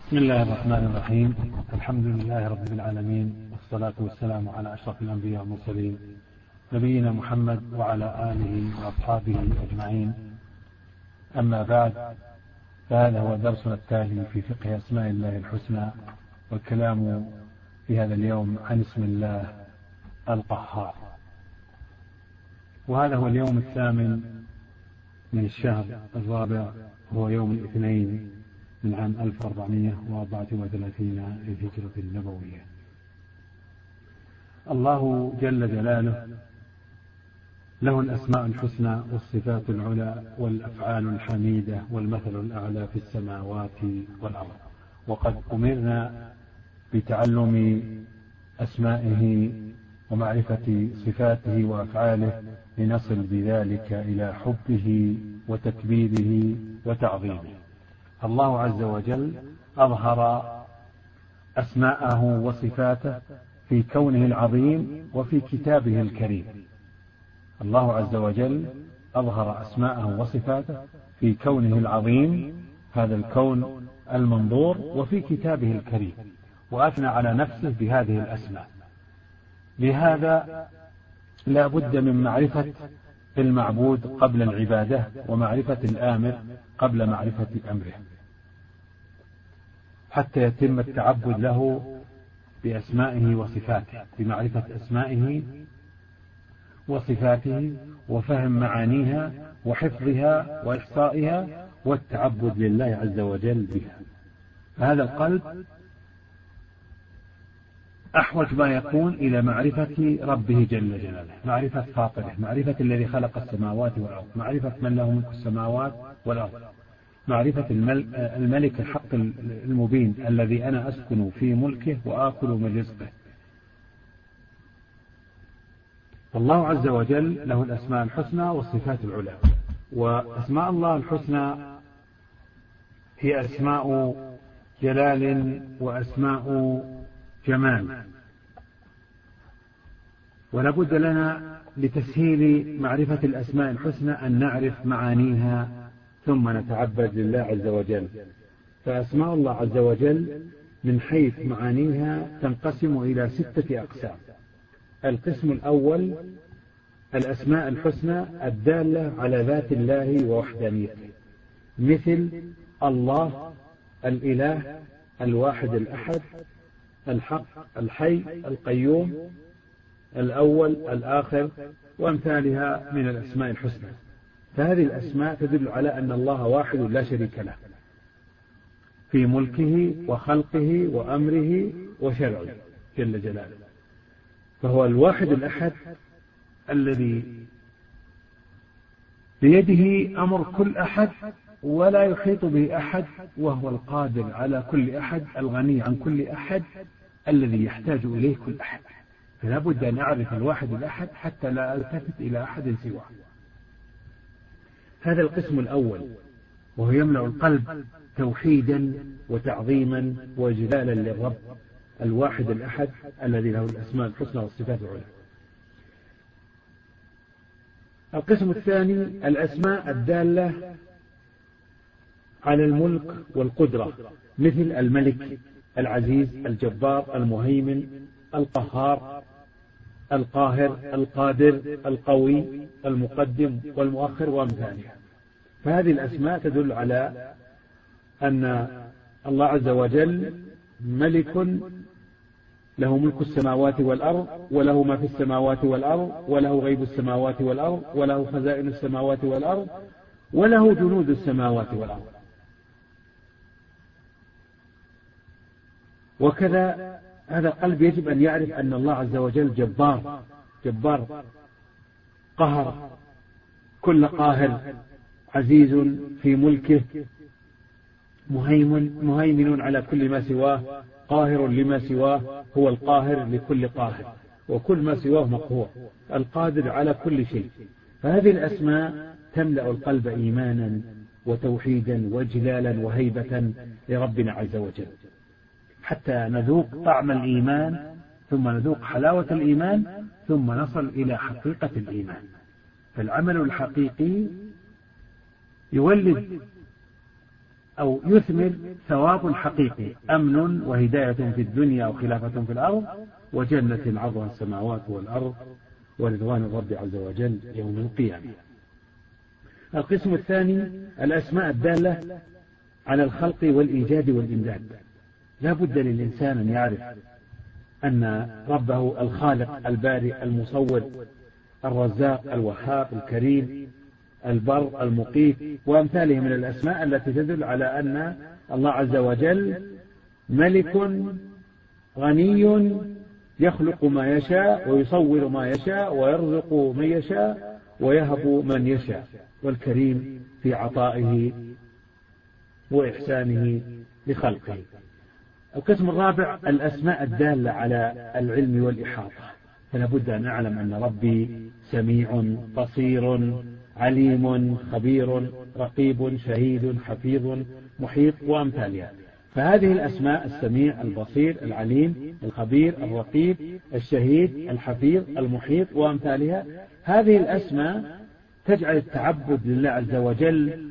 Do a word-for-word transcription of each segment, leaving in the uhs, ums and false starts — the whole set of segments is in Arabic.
بسم الله الرحمن الرحيم. الحمد لله رب العالمين، والصلاة والسلام على أشرف الأنبياء والمرسلين نبينا محمد وعلى آله وأصحابه أجمعين. أما بعد، فهذا هو درسنا التالي في فقه أسماء الله الحسنى، والكلام في هذا اليوم عن اسم الله القهار. وهذا هو اليوم الثامن من الشهر الرابع، هو يوم الاثنين من عام ألف وأربعمائة وأربعة وثلاثين للهجرة النبوية. الله جل جلاله له الأسماء الحسنى والصفات العلى والأفعال الحميدة والمثل الأعلى في السماوات والأرض، وقد أمرنا بتعلم أسمائه ومعرفة صفاته وأفعاله لنصل بذلك إلى حبه وتكبيره وتعظيمه. الله عز وجل أظهر أسماءه وصفاته في كونه العظيم وفي كتابه الكريم. الله عز وجل أظهر أسماءه وصفاته في كونه العظيم، هذا الكون المنظور، وفي كتابه الكريم، وأثنى على نفسه بهذه الأسماء. لهذا لا بد من معرفة المعبود قبل العبادة، ومعرفة الآمر قبل معرفة أمره، حتى يتم التعبد له بأسمائه وصفاته، بمعرفة أسمائه وصفاته وفهم معانيها وحفظها وإحصائها والتعبد لله عز وجل بها. هذا القلب أحوج ما يكون إلى معرفة ربه جل جلاله، معرفة فاطره، معرفة الذي خلق السماوات والأرض، معرفة من له ملك السماوات والأرض، معرفة الملك الحق المبين الذي أنا أسكن في ملكه وآكل من رزقه. والله عز وجل له الأسماء الحسنى والصفات العلى. وأسماء الله الحسنى هي أسماء جلال وأسماء جمال، ولا بد لنا لتسهيل معرفة الأسماء الحسنى أن نعرف معانيها ثم نتعبد لله عز وجل. فأسماء الله عز وجل من حيث معانيها تنقسم إلى ستة أقسام. القسم الأول الأسماء الحسنى الدالة على ذات الله ووحدانيته، مثل الله، الإله، الواحد الأحد، الحق، الحي، القيوم، الأول، الآخر، وأمثالها من الأسماء الحسنى. فهذه الأسماء تدل على أن الله واحد لا شريك له في ملكه وخلقه وأمره وشرعه جل جلاله. فهو الواحد الأحد الذي بيده أمر كل أحد ولا يحيط به أحد، وهو القادر على كل أحد، الغني عن كل أحد، الذي يحتاج إليه كل أحد. فلا بد أن أعرف الواحد الأحد حتى لا ألتفت إلى أحد سواه. هذا القسم الأول، وهو يملأ القلب توحيدا وتعظيما وجلالا للرب الواحد الأحد الذي له الأسماء الحسنى والصفات العلى. القسم الثاني الأسماء الدالة على الملك والقدرة، مثل الملك، العزيز، الجبار، المهيمن، القهار، القاهر، القادر، القوي، المقدم والمؤخر وأمثالها. فهذه الأسماء تدل على أن الله عز وجل ملك له ملك السماوات والأرض، وله ما في السماوات والأرض، وله غيب السماوات والأرض، وله خزائن السماوات والأرض، وله جنود السماوات والأرض. وكذا هذا القلب يجب أن يعرف أن الله عز وجل جبار، جبار قهر كل قاهر، عزيز في ملكه، مهيمن مهيمن على كل ما سواه، قاهر لما سواه، هو القاهر لكل قاهر، وكل ما سواه مقهور، القادر على كل شيء. فهذه الأسماء تملأ القلب إيمانا وتوحيدا وجلالا وهيبة لربنا عز وجل، حتى نذوق طعم الإيمان، ثم نذوق حلاوة الإيمان، ثم نصل إلى حقيقة الإيمان. فالعمل الحقيقي يولد أو يثمر ثواب حقيقي، أمن وهداية في الدنيا وخلافة في الأرض، وجنة عرضها السماوات والأرض، ورضوان الرب عز وجل يوم القيامة. القسم الثاني الأسماء الدالة على الخلق والإيجاد والإمداد. لا بد للإنسان أن يعرف أن ربه الخالق البارئ المصور الرزاق الوهاب الكريم البر المقيت وأمثاله من الأسماء التي تدل على أن الله عز وجل ملك غني يخلق ما يشاء ويصور ما يشاء ويرزق من يشاء ويهب من يشاء، والكريم في عطائه وإحسانه لخلقه. القسم الرابع الأسماء الدالة على العلم والإحاطة. فلا بد أن أعلم أن ربي سميع بصير عليم خبير رقيب شهيد حفيظ محيط وأمثالها. فهذه الأسماء السميع البصير العليم الخبير الرقيب الشهيد الحفيظ المحيط وأمثالها، هذه الأسماء تجعل التعبد لله عز وجل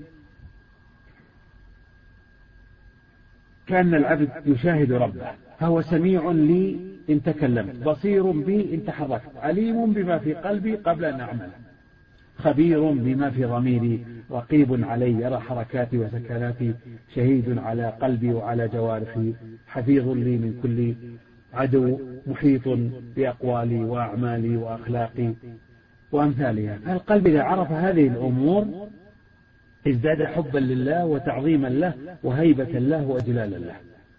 كأن العبد يشاهد ربه، فهو سميع لي إن تكلمت، بصير بي إن تحركت، عليم بما في قلبي قبل أن أعمل، خبير بما في ضميري، رقيب علي يرى حركاتي وسكناتي، شهيد على قلبي وعلى جوارحي، حفيظ لي من كل عدو، محيط بأقوالي وأعمالي وأخلاقي وأمثالها. القلب إذا عرف هذه الأمور ازداد حبا لله وتعظيما له وهيبة له وإجلالا له.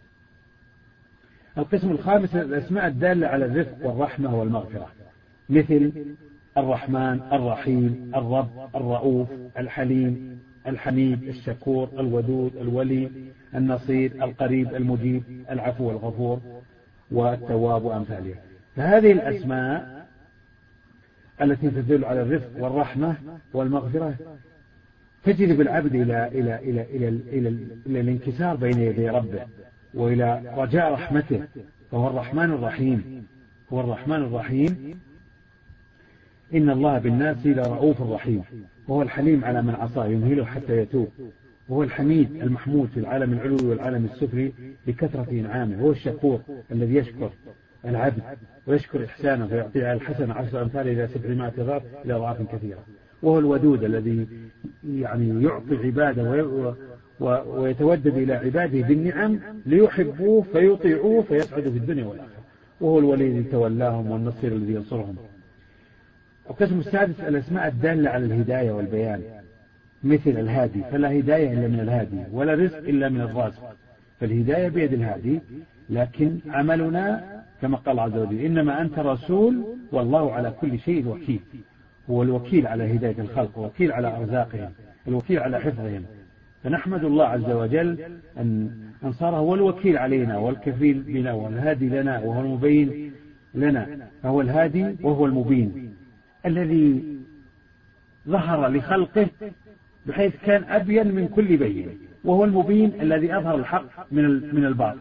القسم الخامس الأسماء الدالة على الرفق والرحمة والمغفرة، مثل الرحمن الرحيم الرب الرؤوف الحليم الحميد الشكور الودود الولي النصير القريب المجيب العفو الغفور والتواب وأمثالها. فهذه الأسماء التي تدل على الرفق والرحمة والمغفرة تجذب العبد إلى إلى إلى إلى إلى, إلى الانكسار بين يدي ربه وإلى رجاء رحمته، فهو الرحمن الرحيم. هو الرحمن الرحيم إن الله بالناس لرؤوف رحيم، وهو الحليم على من عصاه يمهله حتى يتوب، وهو الحميد المحمود في العالم العلوي والعالم السفلي بكثرة إنعامه، هو الشكور الذي يشكر العبد ويشكر إحسانه فيعطيه الحسن عشر أمثال إلى سبعمائة ضعف إلى أضعاف كثيرة، وهو الودود الذي يعني يعطي عباده ويتودد إلى عباده بالنعم ليحبوه فيطيعوه فيسعدوا في الدنيا والآخرة، وهو الولي الذي تولاهم والنصير الذي ينصرهم. القسم السادس الأسماء الدالة على الهداية والبيان، مثل الهادي، فلا هداية إلا من الهادي ولا رزق إلا من الرازق، فالهداية بيد الهادي، لكن عملنا كما قال عز وجل إنما أنت رسول والله على كل شيء وكيل. هو الوكيل على هداية الخلق، وكيل على أرزاقهم، الوكيل على حفظهم. فنحمد الله عز وجل أن صار هو الوكيل علينا والكفيل بنا والهادي لنا وهو المبين لنا، فهو الهادي وهو المبين الذي ظهر لخلقه بحيث كان أبين من كل بين، وهو المبين الذي أظهر الحق من الباطل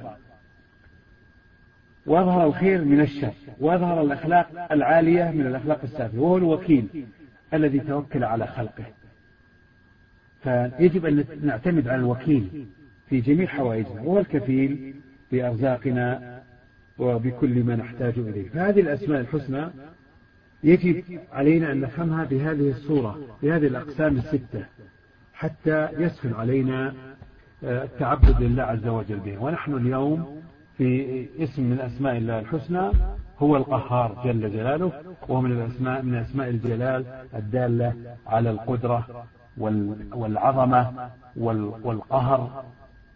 وأظهر الخير من الشر وأظهر الأخلاق العالية من الأخلاق السافلة، وهو الوكيل الذي توكل على خلقه. فيجب أن نعتمد على الوكيل في جميع حوائجنا، وهو الكفيل بأرزاقنا وبكل ما نحتاج إليه. فهذه الأسماء الحسنى يجب علينا أن نفهمها بهذه الصورة بهذه الأقسام الستة حتى يسهل علينا التعبد لله عز وجل به. ونحن اليوم في اسم من أسماء الله الحسنى هو القهار جل جلاله، وهو من الأسماء من أسماء الجلال الدالة على القدرة والعظمة والقهر.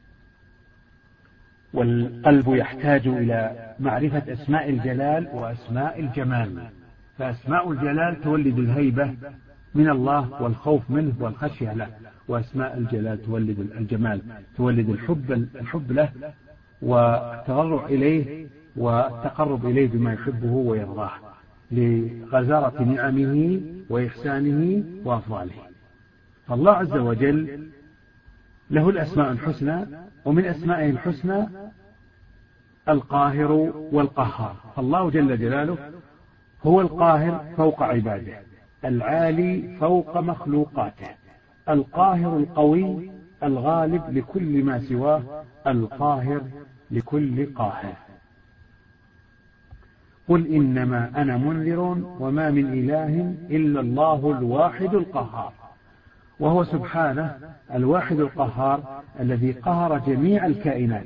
والقلب يحتاج إلى معرفة أسماء الجلال وأسماء الجمال، فأسماء الجلال تولد الهيبة من الله والخوف منه والخشية له، وأسماء الجلال تولد الجمال، تولد الحب الحب له والتضرع إليه والتقرب إليه بما يحبه ويرضاه لغزارة نعمه وإحسانه وأفضاله. فالله عز وجل له الأسماء الحسنى، ومن أسمائه الحسنى القاهر والقهار. الله جل جلاله هو القاهر فوق عباده، العالي فوق مخلوقاته، القاهر القوي الغالب لكل ما سواه، القاهر لكل قاهر. قل إنما أنا منذر وما من إله إلا الله الواحد القهار. وهو سبحانه الواحد القهار الذي قهر جميع الكائنات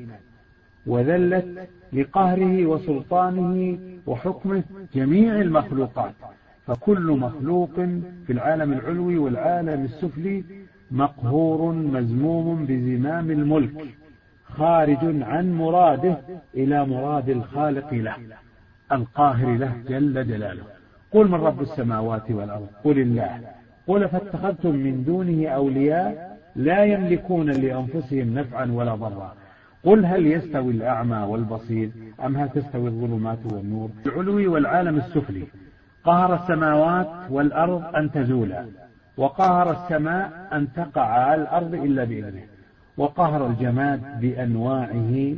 وذلت لقهره وسلطانه وحكمه جميع المخلوقات، فكل مخلوق في العالم العلوي والعالم السفلي مقهور مزموم بزمام الملك، خارج عن مراده إلى مراد الخالق له القاهر له جل جلاله. قل من رب السماوات والأرض قل الله. قل فاتخذتم من دونه أولياء لا يملكون لأنفسهم نفعا ولا ضرا. قل هل يستوي الأعمى والبصير أم هل تستوي الظلمات والنور. العلوي والعالم السفلي قهر السماوات والأرض أن تزولا، وقهر السماء أن تقع على الأرض إلا بإذنه، وقهر الجماد بأنواعه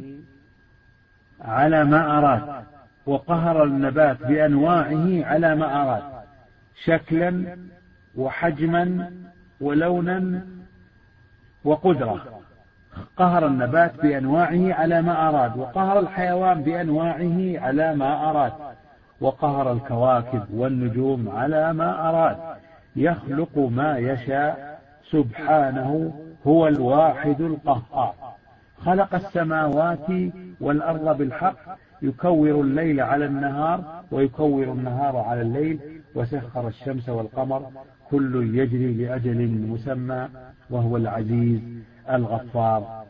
على ما أراد، وقهر النبات بأنواعه على ما أراد شكلا وحجما ولونا وقدرة. قهر النبات بأنواعه على ما أراد، وقهر الحيوان بأنواعه على ما أراد، وقهر الكواكب والنجوم على ما أراد. يخلق ما يشاء سبحانه هو الواحد القهار. خلق السماوات والأرض بالحق، يكور الليل على النهار ويكور النهار على الليل، وسخر الشمس والقمر كل يجري لأجل مسمى، وهو العزيز الغفار.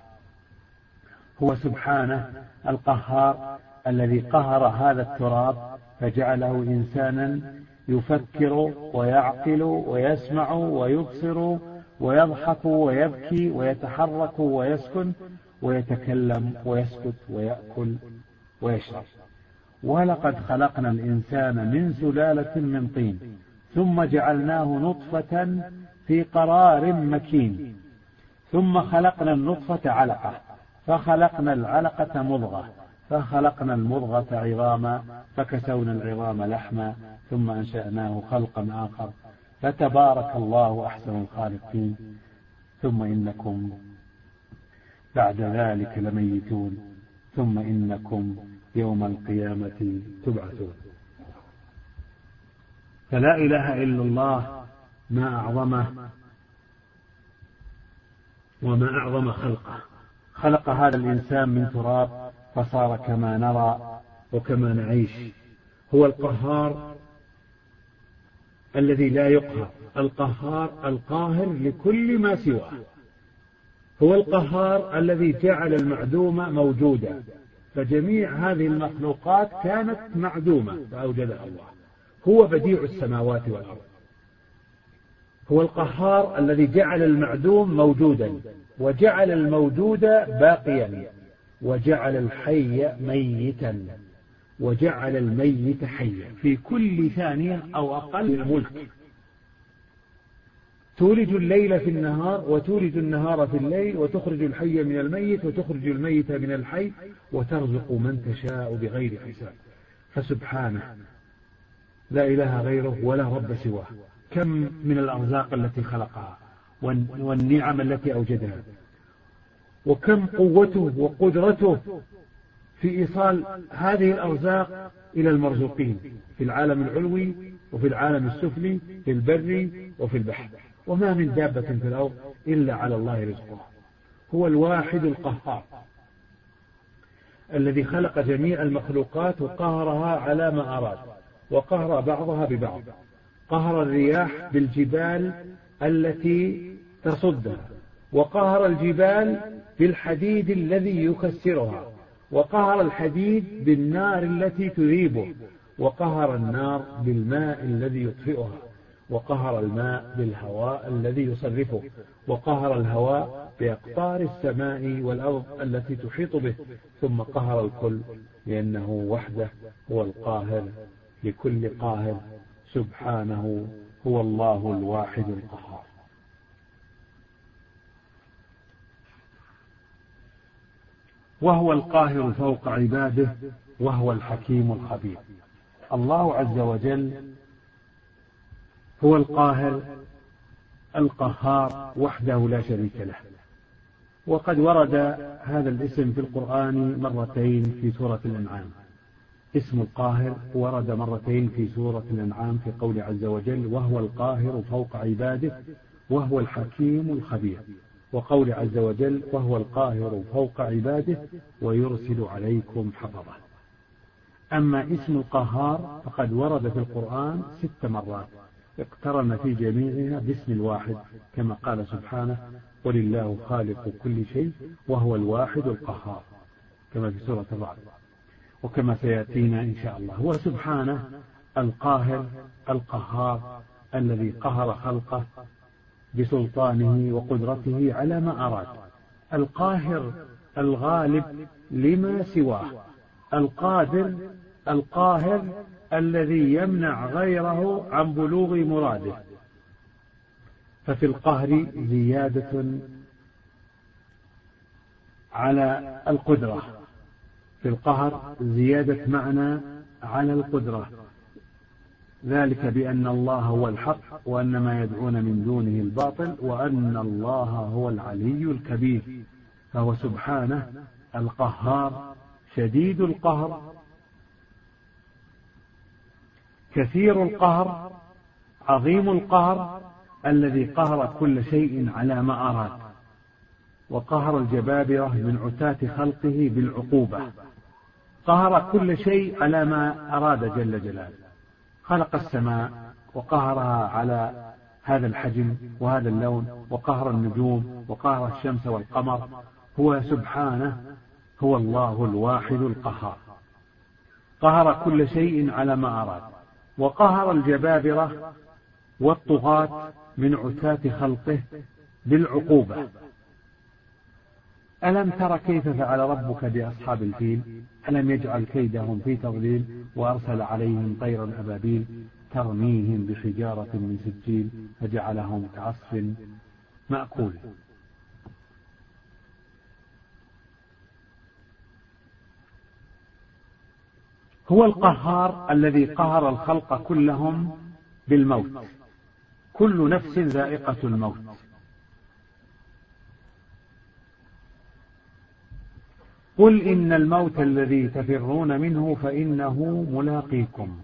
هو سبحانه القهار الذي قهر هذا التراب فجعله إنسانا يفكر ويعقل ويسمع ويبصر ويضحك ويبكي ويتحرك ويسكن ويتكلم ويسكت ويأكل ويشرب. ولقد خلقنا الإنسان من سلالة من طين ثم جعلناه نطفة في قرار مكين، ثم خلقنا النطفة علقة، فخلقنا العلقة مضغة، فخلقنا المضغة عظاما، فكسونا العظام لحما، ثم أنشأناه خلقا آخر، فتبارك الله أحسن الخالقين. ثم إنكم بعد ذلك لميتون، ثم إنكم يوم القيامة تبعثون. فلا إله إلا الله ما أعظمه وما أعظم خلقه. خلق هذا الإنسان من تراب فصار كما نرى وكما نعيش. هو القهار الذي لا يقهر، القهار القاهر لكل ما سواه. هو القهار الذي جعل المعدوم موجودا، فجميع هذه المخلوقات كانت معدومة فأوجدها الله. هو بديع السماوات والأرض. هو القهار الذي جعل المعدوم موجودا، وجعل الموجود باقيا، وجعل الحي ميتا، وجعل الميت حيا في كل ثانية أو أقل الملك. تولج الليل في النهار وتولج النهار في الليل، وتخرج الحي من الميت وتخرج الميت من الحي، وترزق من تشاء بغير حساب. فسبحانه لا إله غيره ولا رب سواه. كم من الأرزاق التي خلقها والنعم التي أوجدها، وكم قوته وقدرته في إيصال هذه الأرزاق إلى المرزوقين في العالم العلوي وفي العالم السفلي، في البر وفي البحر. وما من دابة في الأرض إلا على الله رزقها. هو الواحد القهار الذي خلق جميع المخلوقات وقهرها على ما أراد، وقهر بعضها ببعض. قهر الرياح بالجبال التي تصدها، وقهر الجبال بالحديد الذي يكسرها، وقهر الحديد بالنار التي تذيبه، وقهر النار بالماء الذي يطفئها، وقهر الماء بالهواء الذي يصرفه، وقهر الهواء بأقطار السماء والأرض التي تحيط به، ثم قهر الكل لأنه وحده هو القاهر لكل قاهر. سبحانه هو الله الواحد القهار. وهو القاهر فوق عباده، وهو الحكيم الخبير. الله عز وجل هو القاهر القهار وحده لا شريك له، وقد ورد هذا الاسم في القرآن مرتين في سورة الأنعام. اسم القاهر ورد مرتين في سورة الأنعام في قول عز وجل: وهو القاهر فوق عباده وهو الحكيم الخبير، وقول عز وجل: وهو القاهر فوق عباده ويرسل عليكم حفظه. أما اسم القهار فقد ورد في القرآن ست مرات اقترن في جميعها باسم الواحد، كما قال سبحانه: قل الله خالق كل شيء وهو الواحد القهار، كما في سورة الرعد، وكما سيأتينا إن شاء الله. هو سبحانه القاهر القهار الذي قهر خلقه بسلطانه وقدرته على ما أراد، القاهر الغالب لما سواه، القادر القاهر الذي يمنع غيره عن بلوغ مراده. ففي القهر زيادة على القدرة، في القهر زيادة معنى على القدرة، ذلك بأن الله هو الحق وأن ما يدعون من دونه الباطل وأن الله هو العلي الكبير. فهو سبحانه القهار شديد القهر كثير القهر عظيم القهر الذي قهر كل شيء على ما أراد، وقهر الجبابرة من عتاة خلقه بالعقوبة، قهر كل شيء على ما أراد جل جلاله. خلق السماء وقهرها على هذا الحجم وهذا اللون، وقهر النجوم وقهر الشمس والقمر. هو سبحانه هو الله الواحد القهار، قهر كل شيء على ما أراد، وقهر الجبابرة والطغاة من عتاة خلقه بالعقوبة. ألم تر كيف فعل ربك بأصحاب الفيل؟ ألم يجعل كيدهم في تضليل وأرسل عليهم طيرا أبابيل ترميهم بحجارة من سجيل فجعلهم كعصف مأكول. هو القهار الذي قهر الخلق كلهم بالموت، كل نفس ذائقة الموت. قل إن الموت الذي تفرون منه فإنه ملاقيكم.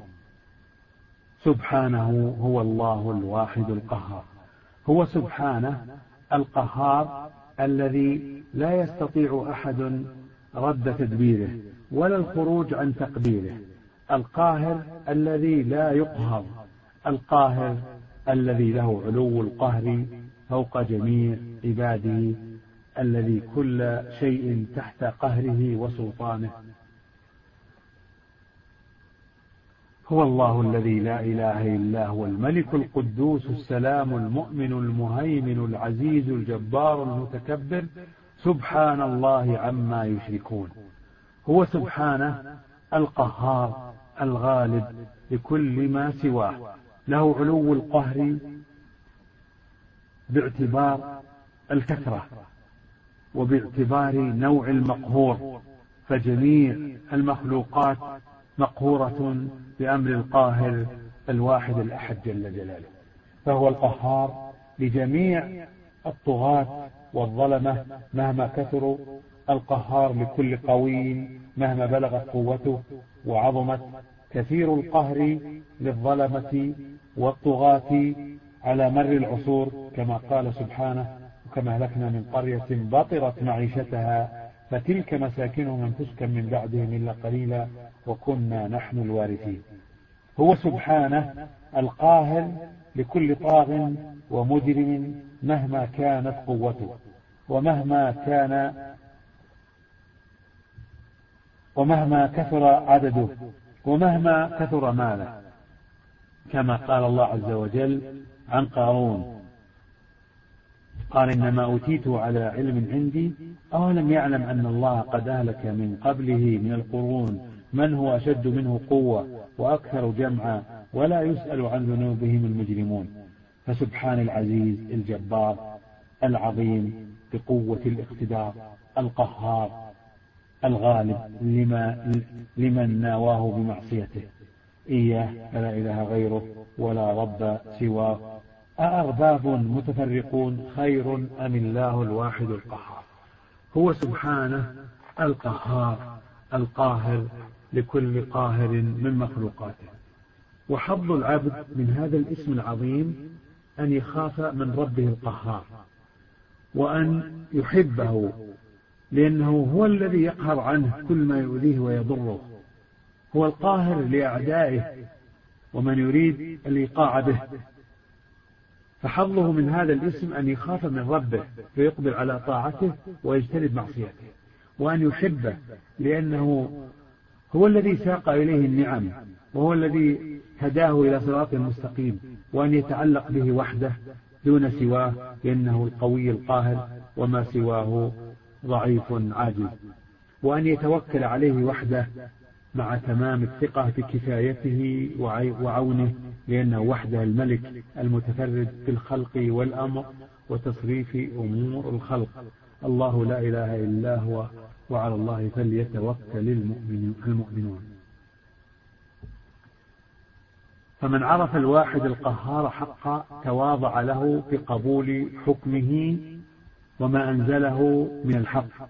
سبحانه هو الله الواحد القهار. هو سبحانه القهار الذي لا يستطيع أحد رد تدبيره ولا الخروج عن تقديره، القاهر الذي لا يقهر، القاهر الذي له علو القهر فوق جميع عباده، الذي كل شيء تحت قهره وسلطانه. هو الله الذي لا إله إلا هو الملك القدوس السلام المؤمن المهيمن العزيز الجبار المتكبر، سبحان الله عما يشركون. هو سبحانه القهار الغالب لكل ما سواه، له علو القهر باعتبار الكثرة وباعتبار نوع المقهور، فجميع المخلوقات مقهورة بأمر القاهر الواحد الأحد جل جلاله. فهو القهار لجميع الطغاة والظلمة مهما كثروا، القهار لكل قوي مهما بلغت قوته وعظمت، كثير القهر للظلمة والطغاة على مر العصور، كما قال سبحانه: وكما أهلكنا من قرية بطرت معيشتها فتلك مساكنهم لم تسكن من بعدهم إلا قليلا وكنا نحن الوارثين. هو سبحانه القاهر لكل طاغ ومجرم مهما كانت قوته ومهما كان ومهما كثر عدده ومهما كثر ماله، كما قال الله عز وجل عن قارون: قال إنما أوتيته على علم عندي أولم يعلم أن الله قد أهلك من قبله من القرون من هو أشد منه قوة وأكثر جمعا ولا يسأل عن ذنوبهم المجرمون. فسبحان العزيز الجبار العظيم بقوة الاقتدار القهار الغالب لما لمن ناواه بمعصيته، إياه فلا إله غيره ولا رب سواه. أأرباب متفرقون خير أم الله الواحد القهار. هو سبحانه القهار القاهر لكل قاهر من مخلوقاته. وحظ العبد من هذا الاسم العظيم أن يخاف من ربه القهار، وأن يحبه، لأنه هو الذي يقهر عنه كل ما يؤذيه ويضره، هو القاهر لأعدائه ومن يريد الإيقاع به. فحظه من هذا الاسم أن يخاف من ربه فيقبل على طاعته ويجتنب معصيته، وأن يحبه لأنه هو الذي ساق إليه النعم، وهو الذي هداه إلى صراط مستقيم، وأن يتعلق به وحده دون سواه، لأنه القوي القاهر وما سواه ضعيف عاجز، وأن يتوكل عليه وحده مع تمام الثقة بكفايته وعونه، لأنه وحده الملك المتفرد في الخلق والأمر وتصريف أمور الخلق. الله لا إله إلا هو وعلى الله فليتوكل المؤمنون. فمن عرف الواحد القهار حقا تواضع له بقبول حكمه وما أنزله من الحق.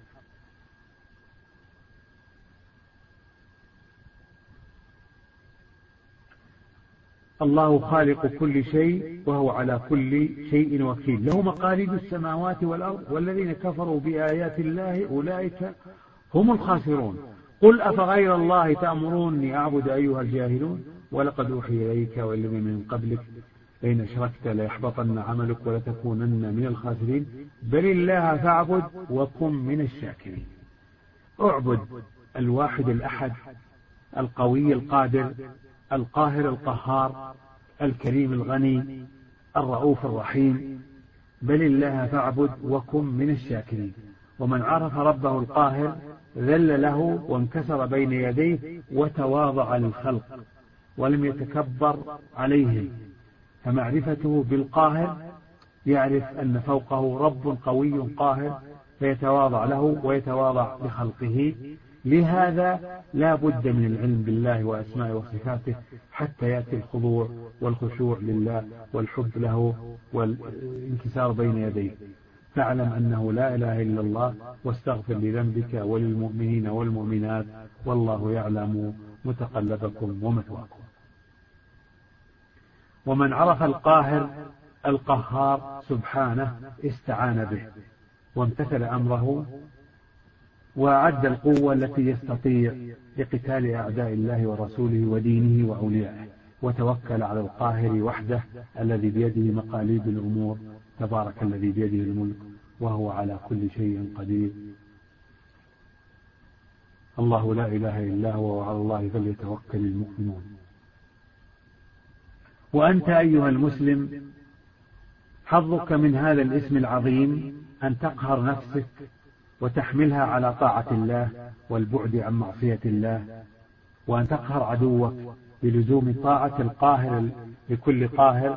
الله خالق كل شيء وهو على كل شيء وكيل، له مقاليد السماوات والأرض، والذين كفروا بآيات الله أولئك هم الخاسرون. قل أفغير الله تأمروني أعبد أيها الجاهلون ولقد أوحي إليك والذين من قبلك لئن أشركت ليحبطن عملك ولتكونن من الخاسرين بل الله فاعبد وكن من الشاكرين. اعبد الواحد الأحد القوي القادر القاهر القهار الكريم الغني الرؤوف الرحيم، بل الله فاعبد وكن من الشاكرين. ومن عرف ربه القاهر ذل له وانكسر بين يديه وتواضع للخلق ولم يتكبر عليهم. فمعرفته بالقاهر يعرف أن فوقه رب قوي قاهر فيتواضع له ويتواضع لخلقه. لهذا لا بد من العلم بالله وأسمائه وصفاته حتى يأتي الخضوع والخشوع لله والحب له والانكسار بين يديه. فاعلم أنه لا إله إلا الله واستغفر لذنبك وللمؤمنين والمؤمنات والله يعلم متقلبكم ومثواكم. ومن عرف القاهر القهار سبحانه استعان به وامتثل أمره وأعد القوة التي يستطيع لقتال أعداء الله ورسوله ودينه وأوليائه، وتوكل على القاهر وحده الذي بيده مقاليد الأمور، تبارك الذي بيده الملك وهو على كل شيء قدير. الله لا إله إلا هو وعلى الله فليتوكل المؤمنون. وأنت أيها المسلم حظك من هذا الاسم العظيم أن تقهر نفسك وتحملها على طاعة الله والبعد عن معصية الله، وأن تقهر عدوك بلزوم طاعة القاهر لكل قاهر.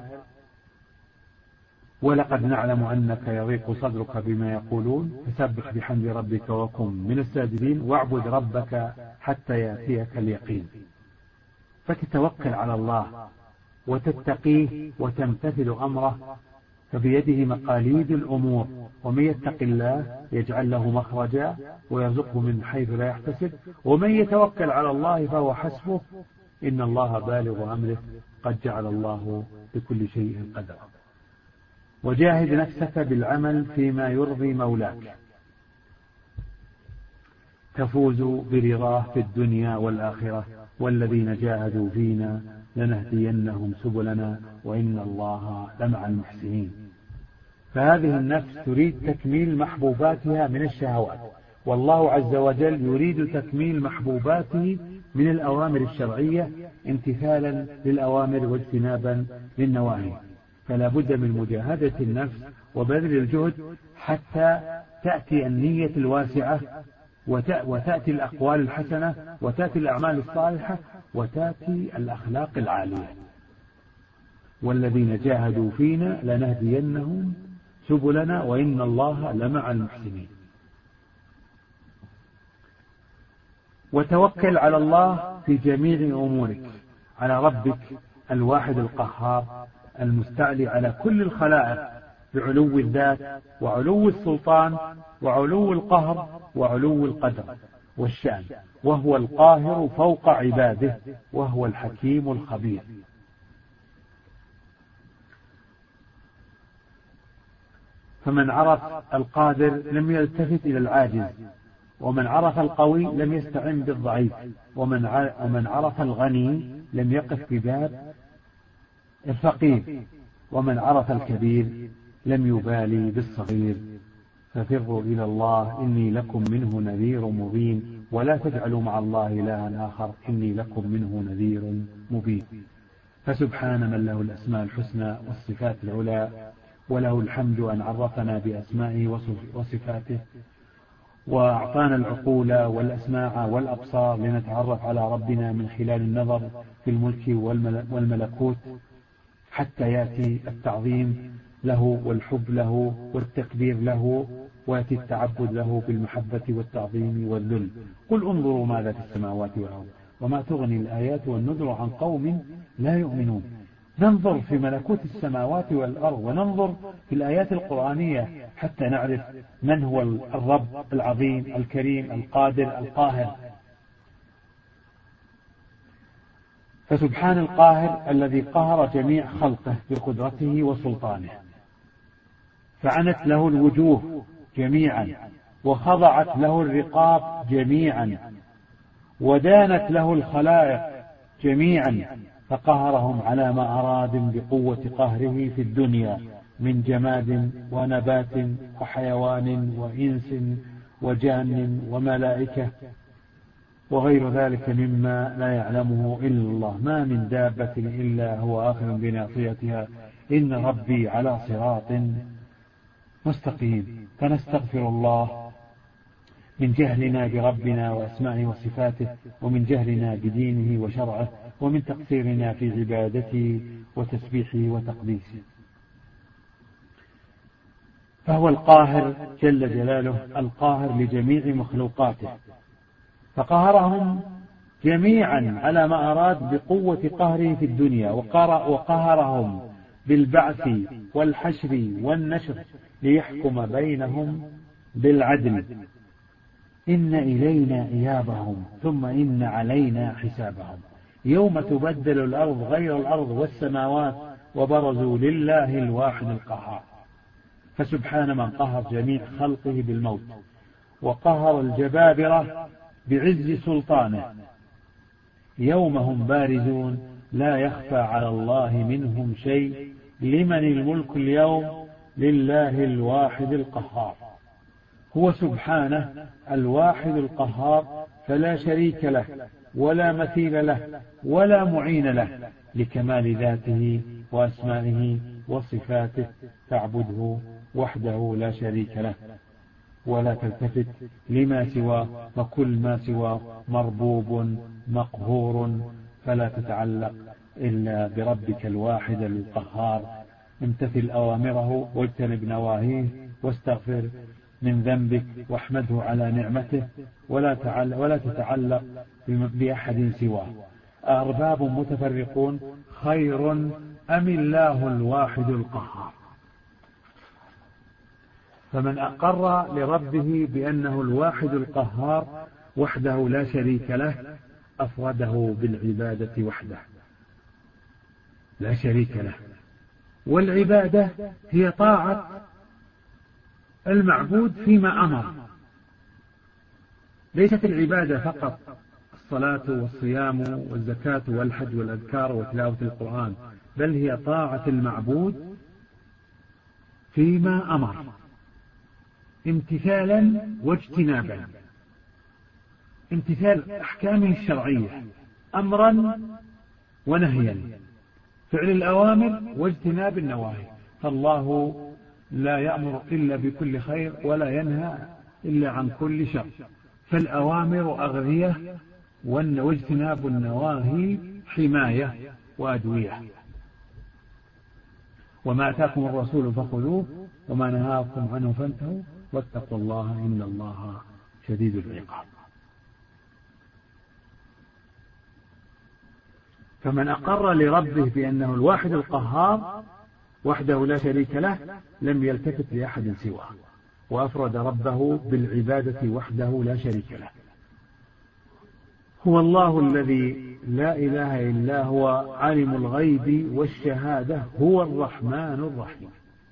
ولقد نعلم أنك يضيق صدرك بما يقولون فسبح بحمد ربك وكن من الساجدين واعبد ربك حتى يأتيك اليقين. فتتوكل على الله وتتقيه وتمتثل أمره، فبيده مقاليد الأمور، ومن يتق الله يجعل له مخرجا ويرزقه من حيث لا يحتسب ومن يتوكل على الله فهو حسبه إن الله بالغ أمره قد جعل الله بكل شيء قدرا. وجاهد نفسك بالعمل فيما يرضي مولاك تفوز برضاه في الدنيا والآخرة والذين جاهدوا فينا لنهدينهم سبلنا وإن الله لمع المحسنين. فهذه النفس تريد تكميل محبوباتها من الشهوات، والله عز وجل يريد تكميل محبوباته من الأوامر الشرعية امتثالا للأوامر واجتنابا للنواهي. فلا بد من مجاهدة النفس وبذل الجهد حتى تأتي النية الواسعة وتأتي الأقوال الحسنة وتأتي الأعمال الصالحة وتأتي الأخلاق العالية. والذين جاهدوا فينا لنهدينهم سبلنا وإن الله لمع المحسنين. وتوكل على الله في جميع أمورك، على ربك الواحد القهار المستعلي على كل الخلائق بعلو الذات وعلو السلطان وعلو القهر وعلو القدر والشأن، وهو القاهر فوق عباده، وهو الحكيم الخبير. فمن عرف القادر لم يلتفت إلى العاجز، ومن عرف القوي لم يستعن بالضعيف، ومن عرف الغني لم يقف بباب الفقير، ومن عرف الكبير لم يبالي بالصغير. ففروا إلى الله إني لكم منه نذير مبين، ولا تجعلوا مع الله إلها آخر إني لكم منه نذير مبين. فسبحان من له الأسماء الحسنى والصفات العلى، وله الحمد أن عرفنا بأسمائه وصفاته، وأعطانا العقول والأسماع والأبصار لنتعرف على ربنا من خلال النظر في الملك والملكوت، حتى يأتي التعظيم له والحب له والتكبير له، ويأتي التعبد له بالمحبة والتعظيم والذل. قل انظروا ماذا في السماوات والأرض وما تغني الآيات والنذر عن قوم لا يؤمنون. ننظر في ملكوت السماوات والأرض وننظر في الآيات القرآنية حتى نعرف من هو الرب العظيم الكريم القادر القاهر. فسبحان القاهر الذي قهر جميع خلقه بقدرته وسلطانه، فعنت له الوجوه جميعا، وخضعت له الرقاب جميعا، ودانت له الخلائق جميعا، فقهرهم على ما أراد بقوة قهره في الدنيا من جماد ونبات وحيوان وإنس وجان وملائكة وغير ذلك مما لا يعلمه إلا الله. ما من دابة إلا هو آخذ بناصيتها، إن ربي على صراط مستقيم. فنستغفر الله من جهلنا بربنا وأسمائه وصفاته، ومن جهلنا بدينه وشرعه، ومن تقصيرنا في عبادته وتسبيحه وتقديسه. فهو القاهر جل جلاله، القاهر لجميع مخلوقاته، فقهرهم جميعا على ما أراد بقوة قهره في الدنيا، وقهرهم بالبعث والحشر والنشر ليحكم بينهم بالعدل. إن إلينا إيابهم ثم إن علينا حسابهم. يوم تبدل الأرض غير الأرض والسماوات وبرزوا لله الواحد القهار. فسبحان من قهر جميع خلقه بالموت، وقهر الجبابرة بعز سلطانه. يوم هم بارزون لا يخفى على الله منهم شيء، لمن الملك اليوم لله الواحد القهار. هو سبحانه الواحد القهار، فلا شريك له ولا مثيل له ولا معين له، لكمال ذاته وأسمائه وصفاته، فاعبده وحده لا شريك له، ولا تلتفت لما سواه، وكل ما سواه مربوب مقهور، فلا تتعلق إلا بربك الواحد القهار. امتثل أوامره واجتنب نواهيه، واستغفر من ذنبك واحمده على نعمته، ولا ولا تتعلق بأحد سواه. أرباب متفرقون خير أم الله الواحد القهار؟ فمن أقر لربه بأنه الواحد القهار وحده لا شريك له، أفرده بالعبادة وحده لا شريك له. والعبادة هي طاعة المعبود فيما أمر، ليست العبادة فقط الصلاة والصيام والزكاة والحج والأذكار وتلاوة القرآن، بل هي طاعة المعبود فيما أمر امتثالا واجتنابا. امتثال أحكامه الشرعية أمرا ونهيا، فعل الأوامر واجتناب النواهي. فالله لا يأمر إلا بكل خير ولا ينهى إلا عن كل شر، فالأوامر أغذية واجتناب النواهي حماية وأدوية. وما أتاكم الرسول فخذوه وما نهاكم عنه فانتهوا واتقوا الله إن الله شديد العقاب. فمن أقر لربه بأنه الواحد القهار وحده لا شريك له لم يلتفت لأحد سواه، وأفرد ربه بالعبادة وحده لا شريك له. هو الله الذي لا إله إلا هو عالم الغيب والشهادة هو الرحمن الرحيم.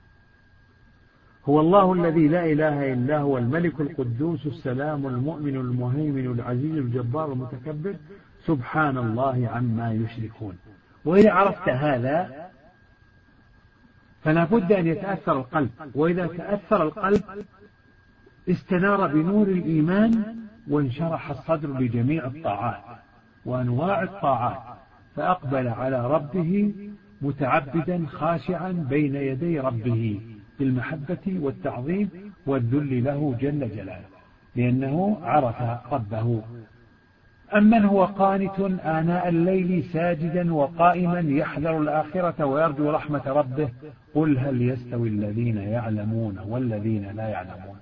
هو الله الذي لا إله إلا هو الملك القدوس السلام المؤمن المهيمن العزيز الجبار المتكبر سبحان الله عما يشركون. وإذا عرفت هذا فلا بد أن يتأثر القلب، وإذا تأثر القلب استنار بنور الإيمان وانشرح الصدر لجميع الطاعات وأنواع الطاعات، فأقبل على ربه متعبدا خاشعا بين يدي ربه بالمحبة والتعظيم والذل له جل جلاله، لأنه عرف ربه. أمن هو قانت آناء الليل ساجدا وقائما يحذر الآخرة ويرجو رحمة ربه قل هل يستوي الذين يعلمون والذين لا يعلمون.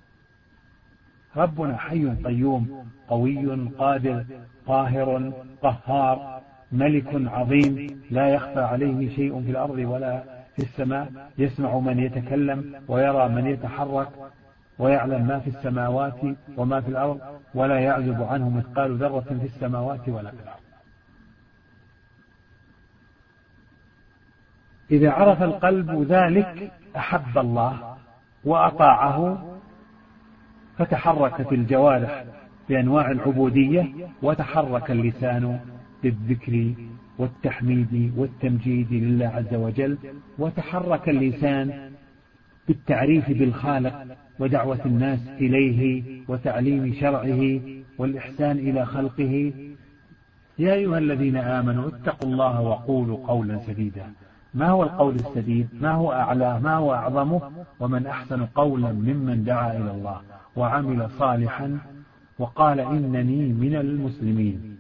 ربنا حي قيوم قوي قادر قاهر قهار ملك عظيم لا يخفى عليه شيء في الأرض ولا في السماء، يسمع من يتكلم ويرى من يتحرك ويعلم ما في السماوات وما في الأرض ولا يعزب عنه مثقال ذرة في السماوات ولا في الأرض. إذا عرف القلب ذلك أحب الله وأطاعه، فتحركت الجوارح بأنواع العبودية، وتحرك اللسان بالذكر والتحميد والتمجيد لله عز وجل، وتحرك اللسان بالتعريف بالخالق ودعوة الناس إليه وتعليم شرعه والإحسان إلى خلقه. يا أيها الذين آمنوا اتقوا الله وقولوا قولا سديدا. ما هو القول السديد؟ ما هو أعلاه؟ ما هو أعظمه؟ ومن أحسن قولا ممن دعا إلى الله وعمل صالحا وقال إنني من المسلمين.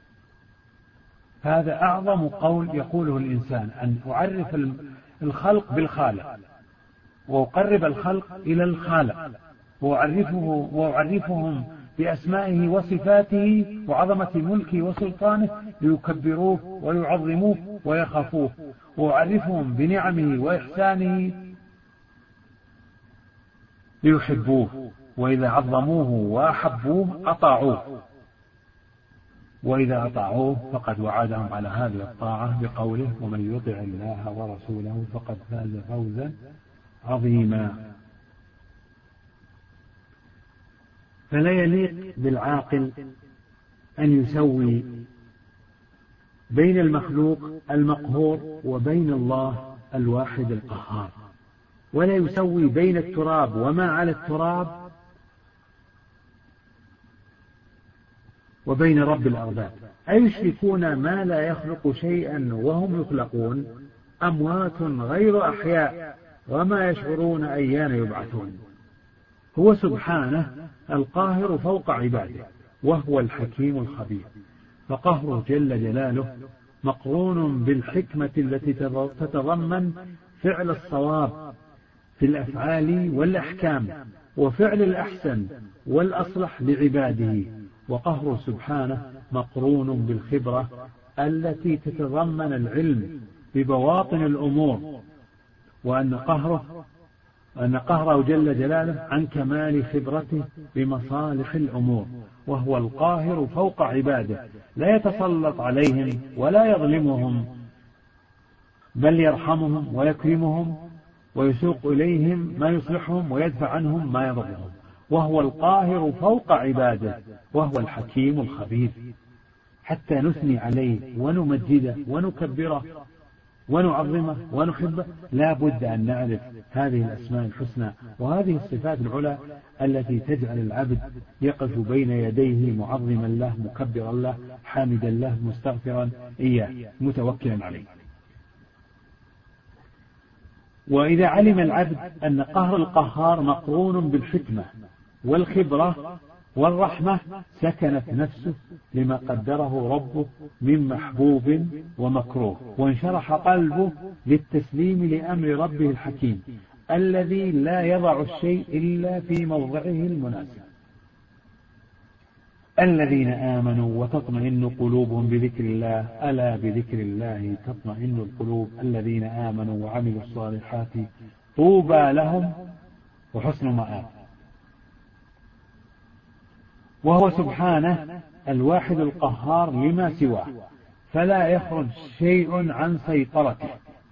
هذا أعظم قول يقوله الإنسان، أن أعرف الخلق بالخالق وأقرب الخلق إلى الخالق وأعرفه وأعرفهم بأسمائه وصفاته وعظمة ملكه وسلطانه ليكبروه ويعظموه ويخافوه، وأعرفهم بنعمه وإحسانه ليحبوه، وإذا عظموه وأحبوه أطاعوه، وإذا أطاعوه فقد وعدهم على هذه الطاعة بقوله ومن يطع الله ورسوله فقد فاز فوزا عظيما. فلا يليق بالعاقل أن يسوي بين المخلوق المقهور وبين الله الواحد القهار، ولا يسوي بين التراب وما على التراب وبين رب الأرباب. أيشركون ما لا يخلق شيئا وهم يخلقون أموات غير أحياء وما يشعرون أيان يبعثون. هو سبحانه القاهر فوق عباده وهو الحكيم الخبير، فقهره جل جلاله مقرون بالحكمة التي تتضمن فعل الصواب في الأفعال والأحكام وفعل الأحسن والأصلح لعباده، وقهره سبحانه مقرون بالخبرة التي تتضمن العلم ببواطن الأمور، وأن قهره أن قهره جل جلاله عن كمال خبرته بمصالح الأمور، وهو القاهر فوق عباده لا يتسلط عليهم ولا يظلمهم، بل يرحمهم ويكرمهم ويسوق إليهم ما يصلحهم ويدفع عنهم ما يضرهم، وهو القاهر فوق عباده وهو الحكيم الخبير. حتى نثني عليه ونمجده ونكبره ونعظمه ونحبه لا بد أن نعرف هذه الأسماء الحسنى وهذه الصفات العلى التي تجعل العبد يقف بين يديه معظما له مكبرا له حامدا له مستغفرا إياه متوكلا عليه. وإذا علم العبد أن قهر القهار مقرون بالحكمة والخبرة والرحمة سكنت نفسه لما قدره ربه من محبوب ومكروه، وانشرح قلبه للتسليم لأمر ربه الحكيم الذي لا يضع الشيء إلا في موضعه المناسب. الذين آمنوا وتطمئن قلوبهم بذكر الله ألا بذكر الله تطمئن القلوب الذين آمنوا وعملوا الصالحات طوبى لهم وحسن مآب. وهو سبحانه الواحد القهار لما سواه، فلا يخرج شيء عن سيطرته.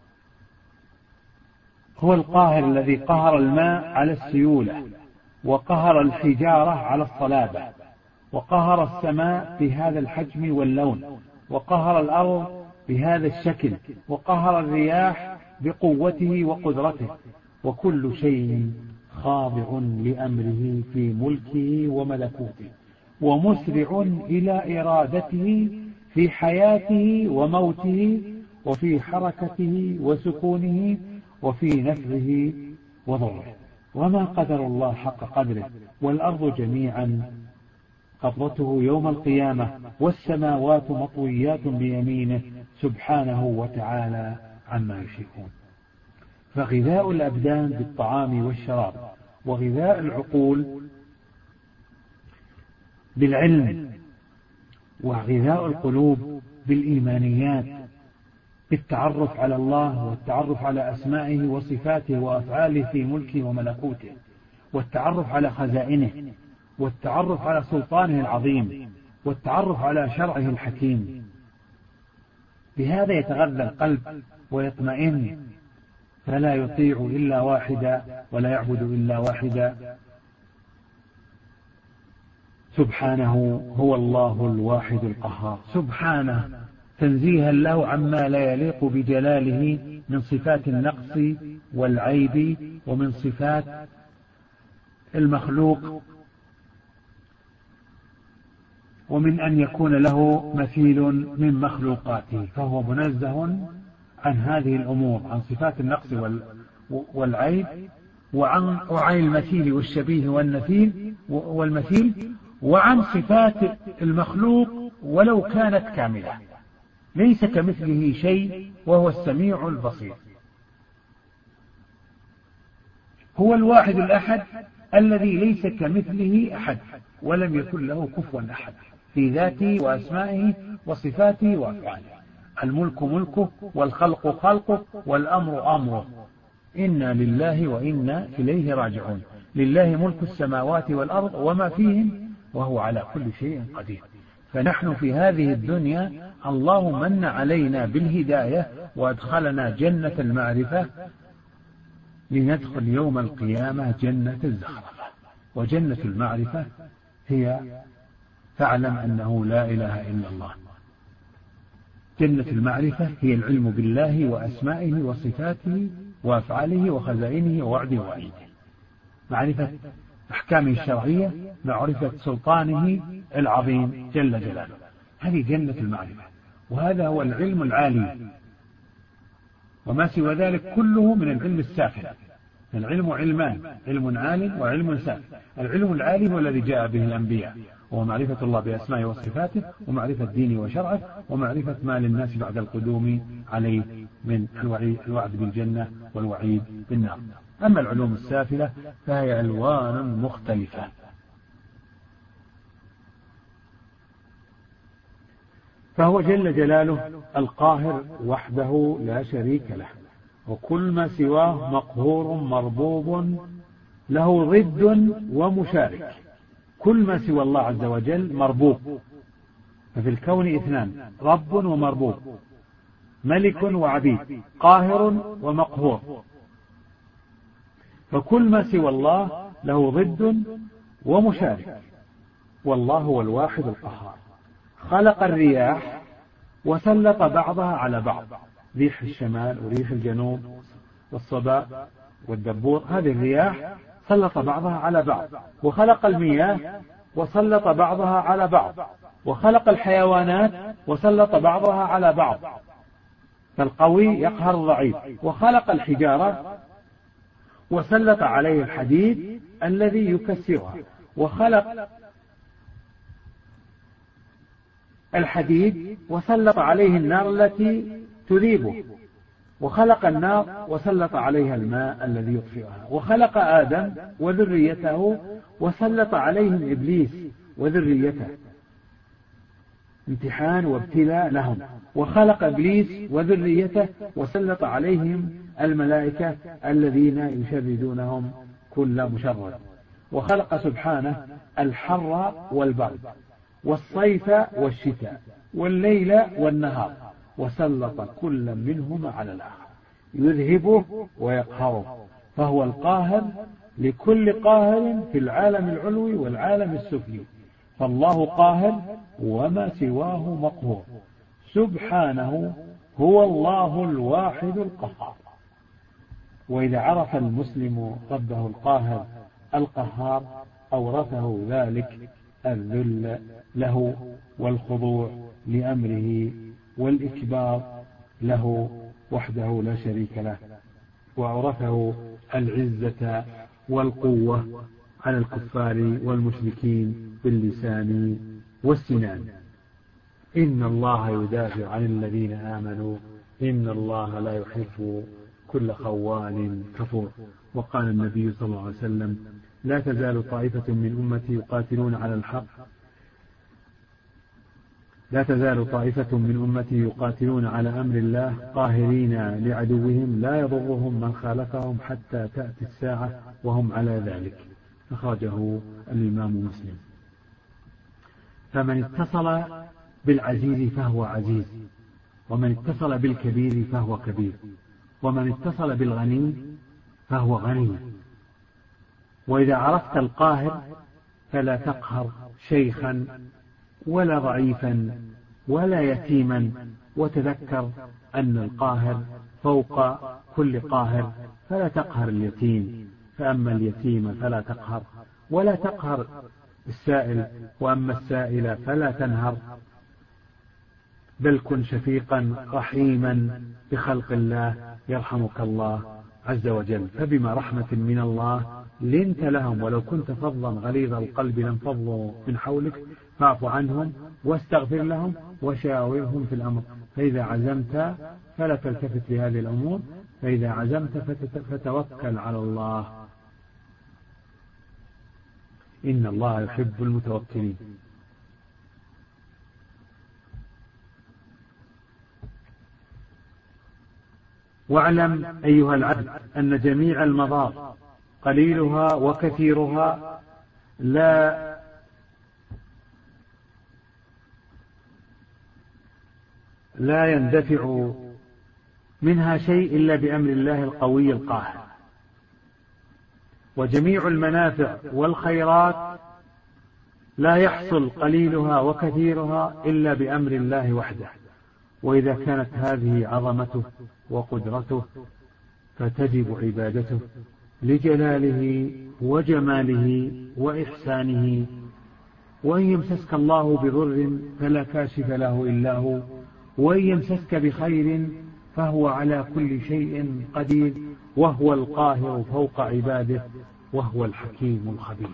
هو القاهر الذي قهر الماء على السيولة، وقهر الحجارة على الصلابة، وقهر السماء بهذا الحجم واللون، وقهر الأرض بهذا الشكل، وقهر الرياح بقوته وقدرته، وكل شيء خاضع لأمره في ملكه وملكوته، ومسرع إلى إرادته في حياته وموته، وفي حركته وسكونه، وفي نفعه وضره. وما قدر الله حق قدره، والأرض جميعا قبضته يوم القيامة، والسماوات مطويات بيمينه سبحانه وتعالى عما يشركون. فغذاء الأبدان بالطعام والشراب، وغذاء العقول بالعلم، وغذاء القلوب بالإيمانيات، بالتعرف على الله والتعرف على أسمائه وصفاته وأفعاله في ملكه وملكوته، والتعرف على خزائنه، والتعرف على سلطانه العظيم، والتعرف على شرعه الحكيم. بهذا يتغذى القلب ويطمئن، فلا يطيع إلا واحدا ولا يعبد إلا واحدا. سبحانه هو الله الواحد القهار، سبحانه تنزيها له عما لا يليق بجلاله من صفات النقص والعيب، ومن صفات المخلوق، ومن أن يكون له مثيل من مخلوقاته، فهو منزه عن هذه الأمور، عن صفات النقص والعيب، وعن وعن المثيل والشبيه والنثيل والمثيل، وعن صفات المخلوق ولو كانت كاملة. ليس كمثله شيء وهو السميع البصير. هو الواحد الأحد الذي ليس كمثله أحد، ولم يكن له كفوا أحد في ذاته وأسمائه وصفاته وأفعاله. الملك ملكه، والخلق خلقه، والأمر أمره. إنا لله وإنا إليه راجعون. لله ملك السماوات والأرض وما فيهم، وهو على كل شيء قدير. فنحن في هذه الدنيا الله من علينا بالهداية وأدخلنا جنة المعرفة، لندخل يوم القيامة جنة الزخرفة. وجنة المعرفة هي فاعلم أنه لا إله إلا الله. جنة المعرفة هي العلم بالله وأسمائه وصفاته وأفعاله وخزائنه ووعده ووعيده، معرفة أحكامه الشرعية، معرفة سلطانه العظيم جل جلاله. هذه جنة المعرفة، وهذا هو العلم العالي. وما سوى ذلك كله من العلم السافل. العلم علمان، علم عال وعلم سافل. العلم العالي هو الذي جاء به الأنبياء، وهو معرفة الله بأسمائه وصفاته، ومعرفة دينه وشرعه، ومعرفة ما للناس بعد القدوم عليه من الوعد بالجنة والوعيد بالنار. أما العلوم السافلة فهي ألوان مختلفة. فهو جل جلاله القاهر وحده لا شريك له، وكل ما سواه مقهور مربوب له ضد ومشارك. كل ما سوى الله عز وجل مربوب. ففي الكون اثنان، رب ومربوب، ملك وعبيد، قاهر ومقهور. فكل ما سوى الله له ضد ومشارك. والله هو الواحد القهار. خلق الرياح وسلط بعضها على بعض، ريح الشمال وريح الجنوب والصبا والدبور، هذه الرياح سلط بعضها على بعض. وخلق المياه وسلط بعضها على بعض. وخلق الحيوانات وسلط بعضها على بعض، فالقوي يقهر الضعيف. وخلق الحجارة وسلط عليه الحديد الذي يكسرها. وخلق الحديد وسلط عليه النار التي تذيبه. وخلق النار وسلط عليها الماء الذي يطفئها. وخلق آدم وذريته وسلط عليهم إبليس وذريته. امتحان وابتلاء لهم، وخلق إبليس وذريته وسلط عليهم الملائكة الذين يشردونهم كل مشرد، وخلق سبحانه الحر والبرد والصيف والشتاء والليل والنهار، وسلط كل منهما على الآخر يذهبه ويقهره، فهو القاهر لكل قاهر في العالم العلوي والعالم السفلي، فالله قاهر وما سواه مقهور، سبحانه هو الله الواحد القهار. وإذا عرف المسلم ربه القاهر القهار أورثه ذلك الذل له والخضوع لأمره والإكبار له وحده لا شريك له، وأورثه العزة والقوة على الكفار والمشركين باللسان والسنان. إن الله يدافع عن الذين آمنوا إن الله لا يحب كل خوان كفور. وقال النبي صلى الله عليه وسلم: لا تزال طائفة من أمتي يقاتلون على الحق لا تزال طائفة من أمتي يقاتلون على أمر الله قاهرين لعدوهم لا يضرهم من خالفهم حتى تأتي الساعة وهم على ذلك. أخرجه الإمام مسلم. فمن اتصل بالعزيز فهو عزيز، ومن اتصل بالكبير فهو كبير، ومن اتصل بالغني فهو غني. وإذا عرفت القاهر فلا تقهر شيخا ولا ضعيفا ولا يتيما، وتذكر أن القاهر فوق كل قاهر، فلا تقهر اليتيم، فأما اليتيم فلا تقهر ولا تقهر السائل، وأما السائل فلا تنهر، بل كن شفيقا رحيما بخلق الله يرحمك الله عز وجل. فبما رحمة من الله لنت لهم، ولو كنت فظا غليظ القلب لانفضوا من حولك فاعف عنهم واستغفر لهم وشاورهم في الأمر، فإذا عزمت فلا تلتفت لهذه الأمور، فإذا عزمت فتوكل على الله، إن الله يحب المتوكلين. واعلم أيها العبد أن جميع المضار قليلها وكثيرها لا لا يندفع منها شيء إلا بأمر الله القوي القاهر، وجميع المنافع والخيرات لا يحصل قليلها وكثيرها إلا بأمر الله وحده. وإذا كانت هذه عظمته وقدرته فتجب عبادته لجلاله وجماله وإحسانه. وإن يمسسك الله بضر فلا كاشف له إلا هو، وإن يمسسك بخير فهو على كل شيء قدير، وهو القاهر فوق عباده، وهو الحكيم الخبير.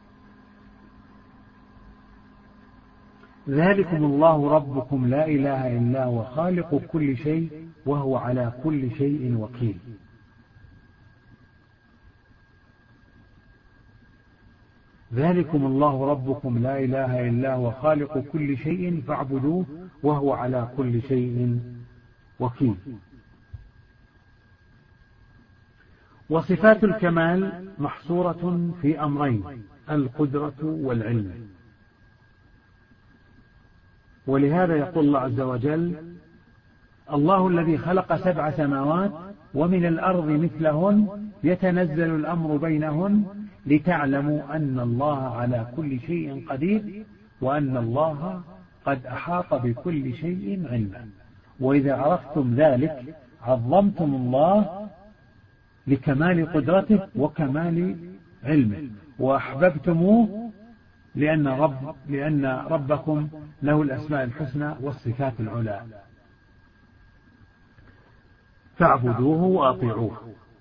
ذلكم الله ربكم لا إله إلا هو خالق كل شيء وهو على كل شيء وكيل. ذلكم الله ربكم لا إله إلا هو خالق كل شيء فاعبدوه وهو على كل شيء وكيل. وصفات الكمال محصورة في أمرين: القدرة والعلم. ولهذا يقول الله عز وجل: الله الذي خلق سبع سماوات ومن الأرض مثلهن يتنزل الأمر بينهن لتعلموا أن الله على كل شيء قدير وأن الله قد أحاط بكل شيء علما. وإذا عرفتم ذلك عظمتم الله لكمال قدرته وكمال علمه، وأحببتموه لأن, رب لأن ربكم له الأسماء الحسنى والصفات العلى، فاعبدوه وأطيعوه.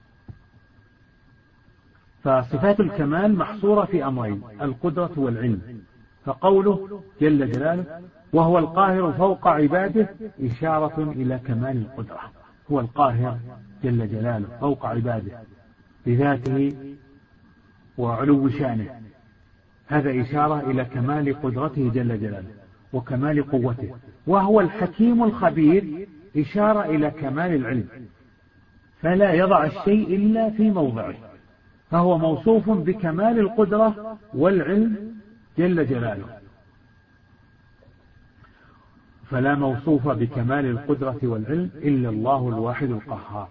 فصفات الكمال محصورة في أمرين: القدرة والعلم. فقوله جل جلاله: وهو القاهر فوق عباده، إشارة إلى كمال القدرة. هو القاهر جل جلاله فوق عباده بذاته وعلو شانه، هذا إشارة إلى كمال قدرته جل جلاله. وكمال قوته، وهو الحكيم الخبير، إشارة إلى كمال العلم، فلا يضع الشيء إلا في موضعه، فهو موصوف بكمال القدرة والعلم جل جلاله، فلا موصوف بكمال القدرة والعلم إلا الله الواحد القهار،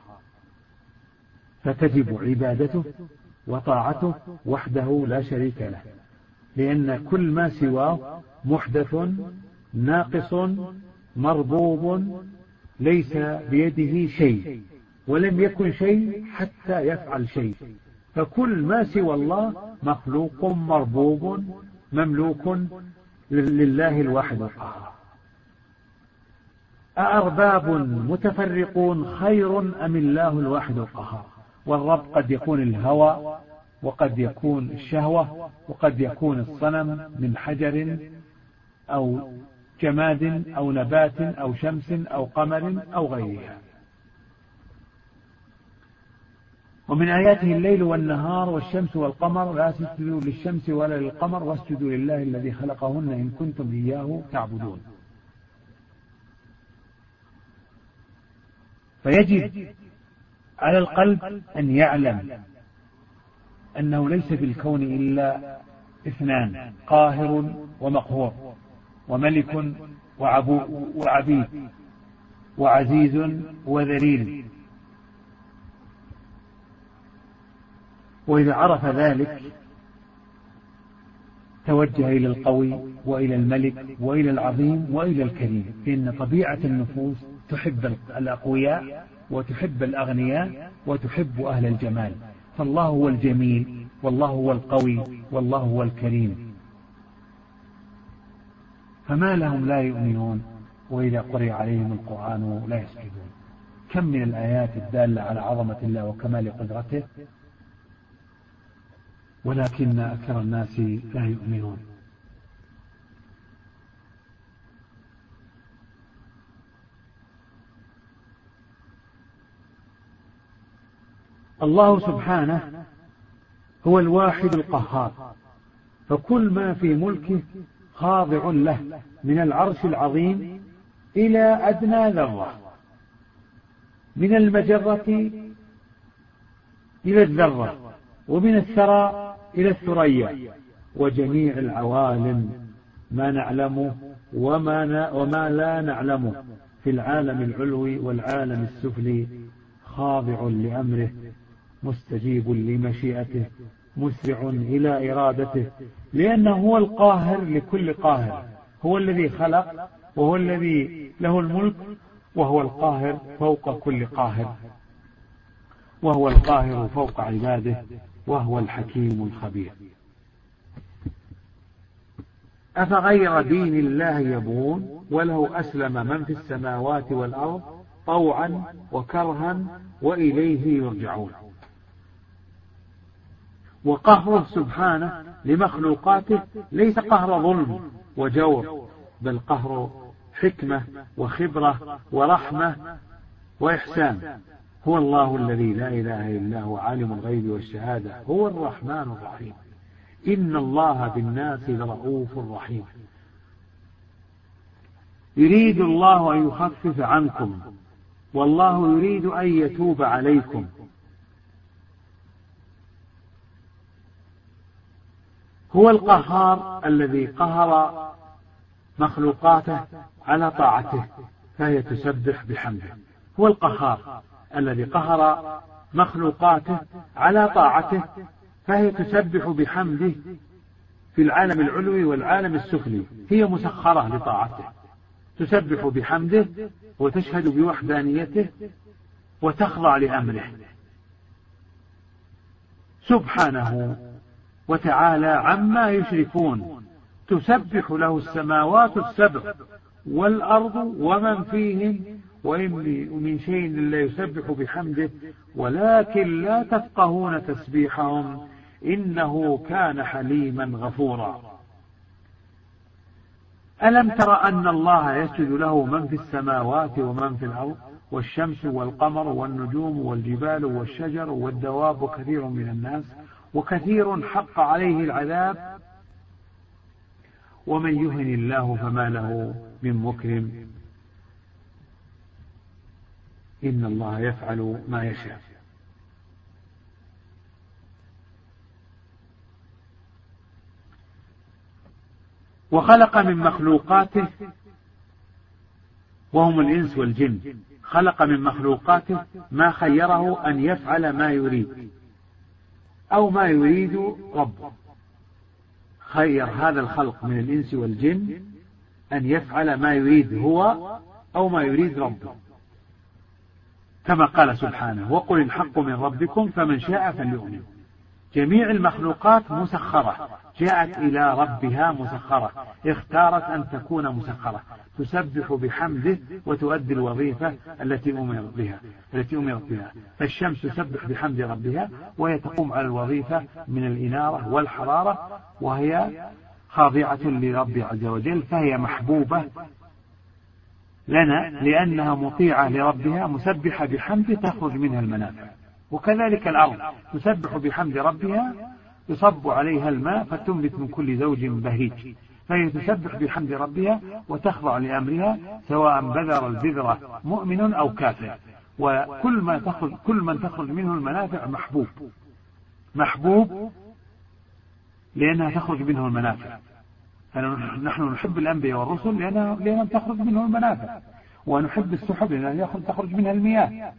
فتجب عبادته وطاعته وحده لا شريك له، لأن كل ما سواه محدث ناقص مربوب، ليس بيده شيء ولم يكن شيء حتى يفعل شيء، فكل ما سوى الله مخلوق مربوب مملوك لله الواحد القهار. أأرباب متفرقون خير أم الله الواحد القهار؟ والرب قد يكون الهوى، وقد يكون الشهوة، وقد يكون الصنم من حجر أو جماد أو نبات أو شمس أو قمر أو غيرها. ومن آياته الليل والنهار والشمس والقمر، لا تسجدوا للشمس ولا للقمر واسجدوا لله الذي خلقهن إن كنتم إياه تعبدون. فيجب على القلب أن يعلم أنه ليس في الكون إلا اثنان: قاهر ومقهور، وملك وعبيد، وعزيز وذليل. وإذا عرف ذلك توجه إلى القوي وإلى الملك وإلى العظيم وإلى الكريم، لأن طبيعة النفوس تحب الأقوياء وتحب الأغنياء وتحب أهل الجمال، فالله هو الجميل والله هو القوي والله هو الكريم. فما لهم لا يؤمنون وإذا قرئ عليهم القرآن لا يسجدون؟ كم من الآيات الدالة على عظمة الله وكمال قدرته، ولكن أكثر الناس لا يؤمنون. الله سبحانه هو الواحد القهار، فكل ما في ملكه خاضع له، من العرش العظيم إلى أدنى ذرة، من المجرة إلى الذرة، ومن الثرى إلى الثريا، وجميع العوالم، ما نعلمه وما, وما لا نعلمه في العالم العلوي والعالم السفلي، خاضع لأمره، مستجيب لمشيئته، مسرع إلى إرادته، لأنه هو القاهر لكل قاهر، هو الذي خلق وهو الذي له الملك، وهو القاهر فوق كل قاهر، وهو القاهر فوق عباده، وهو الحكيم الخبير. أفغير دين الله يبغون وله أسلم من في السماوات والأرض طوعا وكرها وإليه يرجعون. وقهره سبحانه لمخلوقاته ليس قهر ظلم وجور، بل قهر حكمة وخبرة ورحمة وإحسان. هو الله الذي لا إله إلا هو عالم الغيب والشهادة، هو الرحمن الرحيم. إن الله بالناس لرؤوف رحيم. يريد الله أن يخفف عنكم والله يريد أن يتوب عليكم. هو القهار الذي قهر مخلوقاته على طاعته فهي تسبح بحمده. هو القهار الذي قهر مخلوقاته على طاعته فهي تسبح بحمده في العالم العلوي والعالم السفلي، هي مسخرة لطاعته، تسبح بحمده وتشهد بوحدانيته وتخضع لأمره سبحانه وتعالى عما يشركون. تسبح له السماوات السبع والأرض ومن فيهم وإن من شيء إلا يسبح بحمده ولكن لا تفقهون تسبيحهم إنه كان حليما غفورا. ألم تر أن الله يسجد له من في السماوات ومن في الأرض والشمس والقمر والنجوم والجبال والشجر والدواب وكثير من الناس وكثير حق عليه العذاب ومن يهن الله فما له من مكرم إن الله يفعل ما يشاء. وخلق من مخلوقاته وهم الإنس والجن، خلق من مخلوقاته ما خيره أن يفعل ما يريد أو ما يريد ربه. خير هذا الخلق من الإنس والجن أن يفعل ما يريد هو أو ما يريد ربه، كما قال سبحانه: وقل الحق من ربكم فمن شاء فليؤمن. جميع المخلوقات مسخرة، جاءت إلى ربها مسخرة، اختارت أن تكون مسخرة، تسبح بحمده وتؤدي الوظيفة التي أمرت بها التي أمرت بها. فالشمس تسبح بحمد ربها وهي تقوم على الوظيفة من الإنارة والحرارة، وهي خاضعة لرب عز وجل، فهي محبوبة لنا لأنها مطيعة لربها مسبحة بحمده تخرج منها المنافع. وكذلك الأرض تسبح بحمد ربها، يصب عليها الماء فتنبت من كل زوج بهيج، فهي تسبح بحمد ربها وتخضع لأمرها سواء بذر البذرة مؤمن أو كافر، وكل ما تخرج كل من تخرج منه المنافع محبوب محبوب لأنها تخرج منه المنافع. نحن نحب الأنبياء والرسل لأنها لأنها تخرج منه المنافع، ونحب السحب لأنها تخرج منها المياه.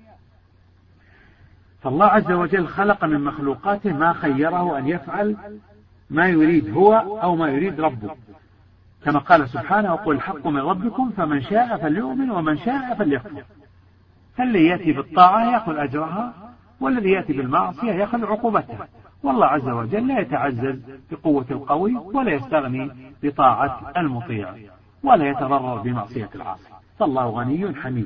فالله عز وجل خلق من مخلوقاته ما خيره أن يفعل ما يريد هو أو ما يريد ربه، كما قال سبحانه: وقل الحق من ربكم فمن شاء فليؤمن ومن شاء فليكفر. فالذي يأتي بالطاعة يأخذ أجرها، والذي يأتي بالمعصية يأخذ عقوبتها. والله عز وجل لا يتعزز بقوة القوي ولا يستغني بطاعة المطيع ولا يتضرر بمعصية العاصي، فالله غني حميد.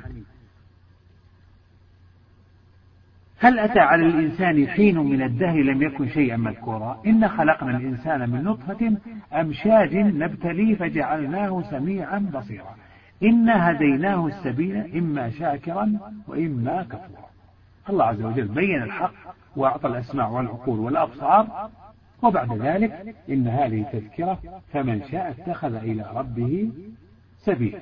هل أتى على الإنسان حين من الدهر لم يكن شيئا مذكورا؟ إنا خلقنا الإنسان من نطفة أمشاج نبتليه فجعلناه سميعا بصيرا إنا هديناه السبيل إما شاكرا وإما كفورا. الله عز وجل بين الحق وأعطى الأسماع والعقول والأبصار، وبعد ذلك إن هذه تذكرة فمن شاء اتخذ إلى ربه سبيلا.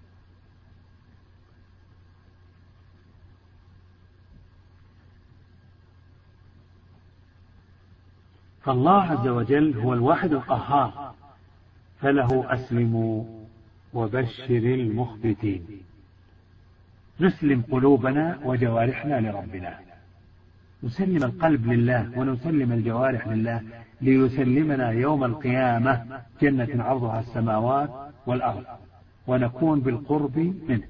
فالله عز وجل هو الواحد القهار، فله أسلموا وبشر المخبتين. نسلم قلوبنا وجوارحنا لربنا، نسلم القلب لله ونسلم الجوارح لله ليسلمنا يوم القيامة جنة عرضها السماوات والأرض، ونكون بالقرب منه.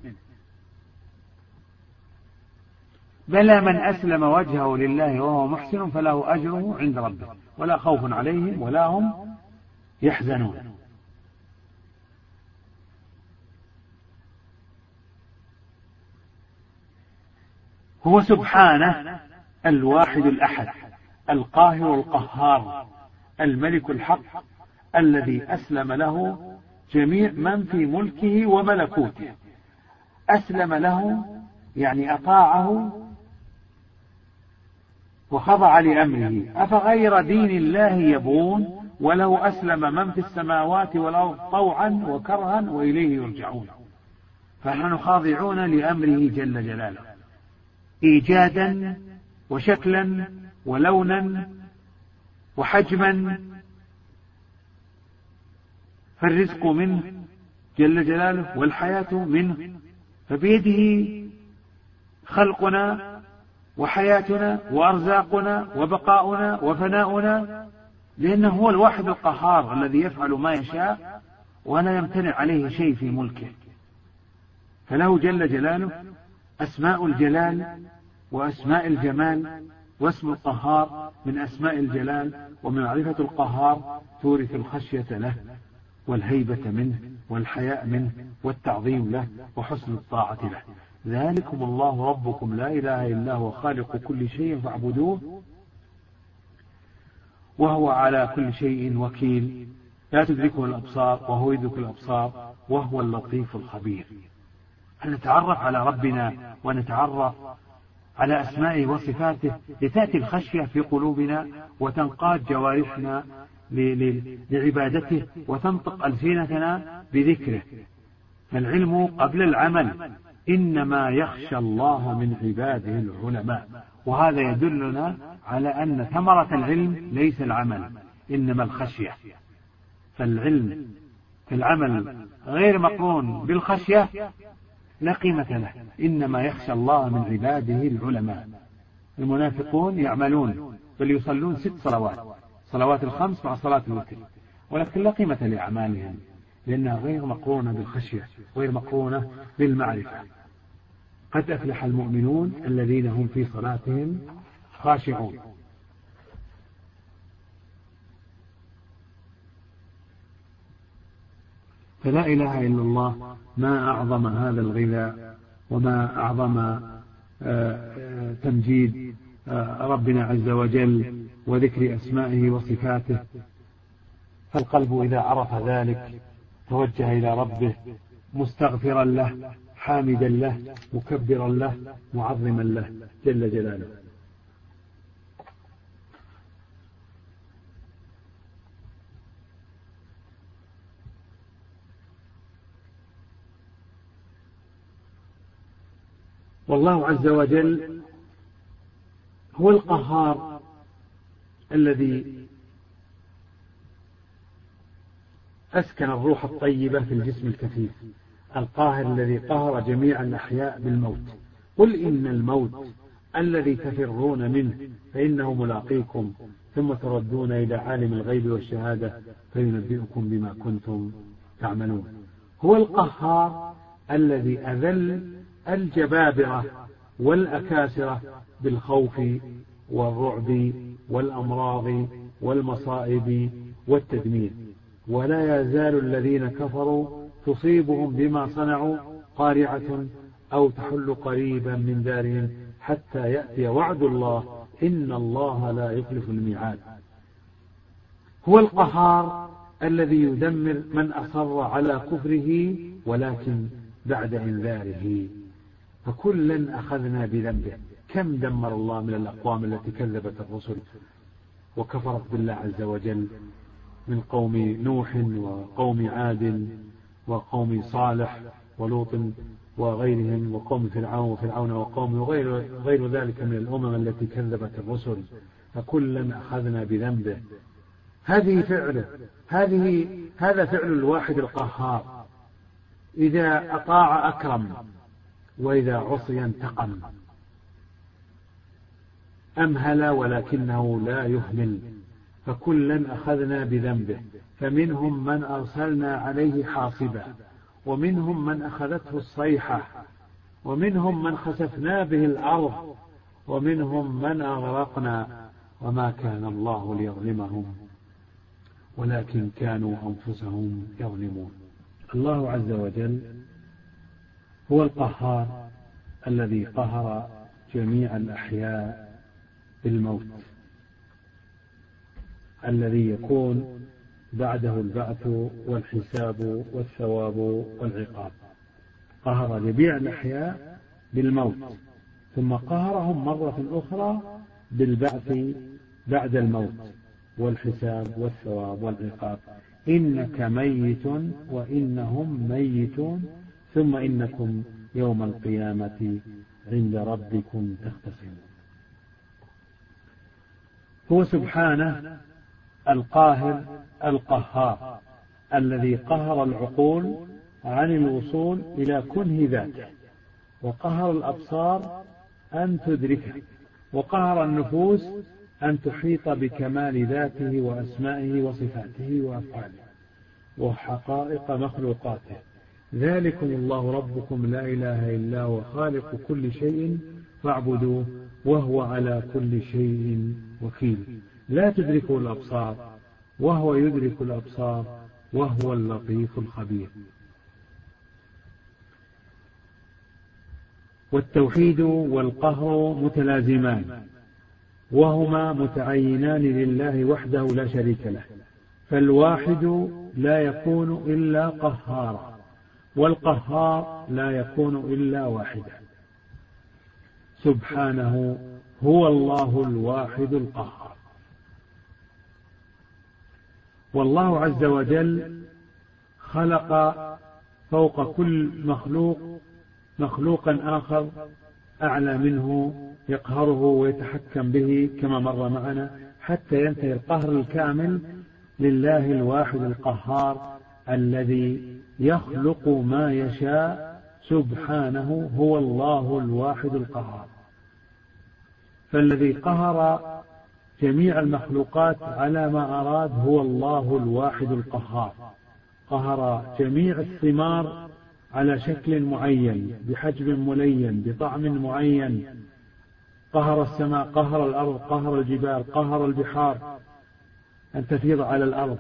بلى من أسلم وجهه لله وهو محسن فله أجره عند ربه ولا خوف عليهم ولا هم يحزنون. هو سبحانه الواحد الأحد القاهر القهار الملك الحق الذي أسلم له جميع من في ملكه وملكوته. أسلم له يعني أطاعه وخضع لأمره. أفغير دين الله يبغون وله أسلم من في السماوات والأرض طوعا وكرها وإليه يرجعون. فنحن خاضعون لأمره جل جلاله إيجادا وشكلا ولونا وحجما، فالرزق منه جل جلاله والحياة منه، فبيده خلقنا وحياتنا وأرزاقنا وبقاؤنا وفناؤنا، لأنه هو الواحد القهار الذي يفعل ما يشاء ولا يمتنع عليه شيء في ملكه. فله جل جلاله أسماء الجلال وأسماء الجمال، واسم القهار من أسماء الجلال ومن معرفة القهار تورث الخشية له والهيبة منه والحياء منه والتعظيم له وحسن الطاعة له. ذلكم الله ربكم لا إله إلا هو خالق كل شيء فاعبدوه وهو على كل شيء وكيل لا تدركه الأبصار وهو يدرك الأبصار وهو اللطيف الخبير. أن نتعرف على ربنا ونتعرف على أسمائه وصفاته لتأتي الخشية في قلوبنا وتنقاد جوارحنا لعبادته وتنطق ألسنتنا بذكره. فالعلم قبل العمل، إنما يخشى الله من عباده العلماء. وهذا يدلنا على أن ثمرة العلم ليس العمل إنما الخشية. فالعلم في العمل غير مقرون بالخشية لا قيمة له، إنما يخشى الله من عباده العلماء. المنافقون يعملون بل يصلون ست صلوات، صلوات الخمس مع صلاة الوتر، ولكن لا قيمة لأعمالهم لأنها غير مقرونة بالخشية، غير مقرونة بالمعرفة. قد أفلح المؤمنون الذين هم في صلاتهم خاشعون. فلا إله إلا الله ما أعظم هذا الغذاء، وما أعظم تمجيد ربنا عز وجل وذكر أسمائه وصفاته. فالقلب إذا عرف ذلك توجه إلى ربه مستغفرا له، حامدا له، مكبرا له، معظما له جل جلاله. والله عز وجل هو القهار الذي أسكن الروح الطيبة في الجسم الكثيف، القاهر الذي قهر جميع الأحياء بالموت. قل إن الموت الذي تفرون منه فإنه ملاقيكم ثم تردون إلى عالم الغيب والشهادة فينبئكم بما كنتم تعملون. هو القهار الذي أذل الجبابرة والأكاسرة بالخوف والرعب والأمراض والمصائب والتدمير، ولا يزال الذين كفروا تصيبهم بما صنعوا قارعة أو تحل قريبا من دارهم حتى يأتي وعد الله إن الله لا يخلف الميعاد. هو القهار الذي يدمر من أصر على كفره ولكن بعد إنذاره، فكلا أخذنا بذنبه. كم دمر الله من الأقوام التي كذبت الرسل وكفرت بالله عز وجل، من قوم نوح وقوم عاد وقوم صالح ولوط وغيرهم، وقوم فرعون وفرعون وقوم وغير غير ذلك من الأمم التي كذبت الرسل، فكلا أخذنا بذنبه. هذه فعله، هذه هذا فعل الواحد القهار. إذا أطاع أكرم وإذا عصي انتقم، أمهل ولكنه لا يهمل. فكلا أخذنا بذنبه، فمنهم من أرسلنا عليه حاصبا، ومنهم من أخذته الصيحة، ومنهم من خسفنا به الأرض، ومنهم من أغرقنا، وما كان الله ليظلمهم ولكن كانوا أنفسهم يظلمون. الله عز وجل هو القهار الذي قهر جميع الأحياء بالموت، الذي يكون بعده البعث والحساب والثواب والعقاب. قهر جميع الأحياء بالموت، ثم قهرهم مرة أخرى بالبعث بعد الموت والحساب والثواب والعقاب. إنك ميت وإنهم ميتون ثم إنكم يوم القيامة عند ربكم تختصمون. هو سبحانه القاهر القهار الذي قهر العقول عن الوصول إلى كنه ذاته، وقهر الأبصار أن تدركه، وقهر النفوس أن تحيط بكمال ذاته وأسمائه وصفاته وأفعاله وحقائق مخلوقاته. ذلكم الله ربكم لا إله إلا هو خالق كل شيء فاعبدوه وهو على كل شيء وكيل. لا تدركه الأبصار وهو يدرك الأبصار وهو اللطيف الخبير. والتوحيد والقهر متلازمان، وهما متعينان لله وحده لا شريك له، فالواحد لا يكون إلا قهارا، والقهار لا يكون إلا واحدا. سبحانه هو الله الواحد القهار. والله عز وجل خلق فوق كل مخلوق مخلوقا آخر أعلى منه يقهره ويتحكم به كما مر معنا، حتى ينتهي القهر الكامل لله الواحد القهار الذي يخلق ما يشاء سبحانه، هو الله الواحد القهار. فالذي قهر جميع المخلوقات على ما أراد هو الله الواحد القهار. قهر جميع الثمار على شكل معين، بحجم ملين، بطعم معين. قهر السماء، قهر الأرض، قهر الجبال، قهر البحار أن تفيض على الأرض.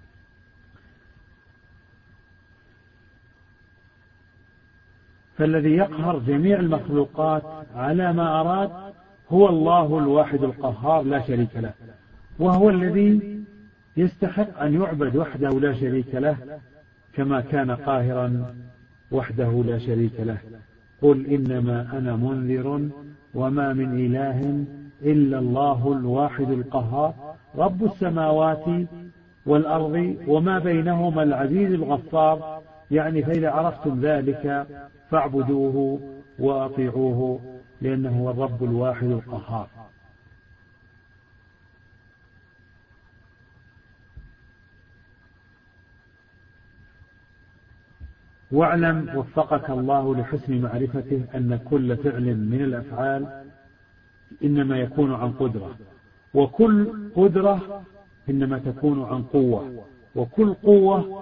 فالذي يقهر جميع المخلوقات على ما أراد هو الله الواحد القهار لا شريك له، وهو الذي يستحق أن يعبد وحده لا شريك له، كما كان قاهرا وحده لا شريك له. قل إنما أنا منذر وما من إله إلا الله الواحد القهار رب السماوات والأرض وما بينهما العزيز الغفار. يعني فإذا عرفتم ذلك فاعبدوه وأطيعوه، لأنه هو الرب الواحد القهار. واعلم وفقك الله لحسن معرفته أن كل فعل من الأفعال إنما يكون عن قدرة، وكل قدرة إنما تكون عن قوة، وكل قوة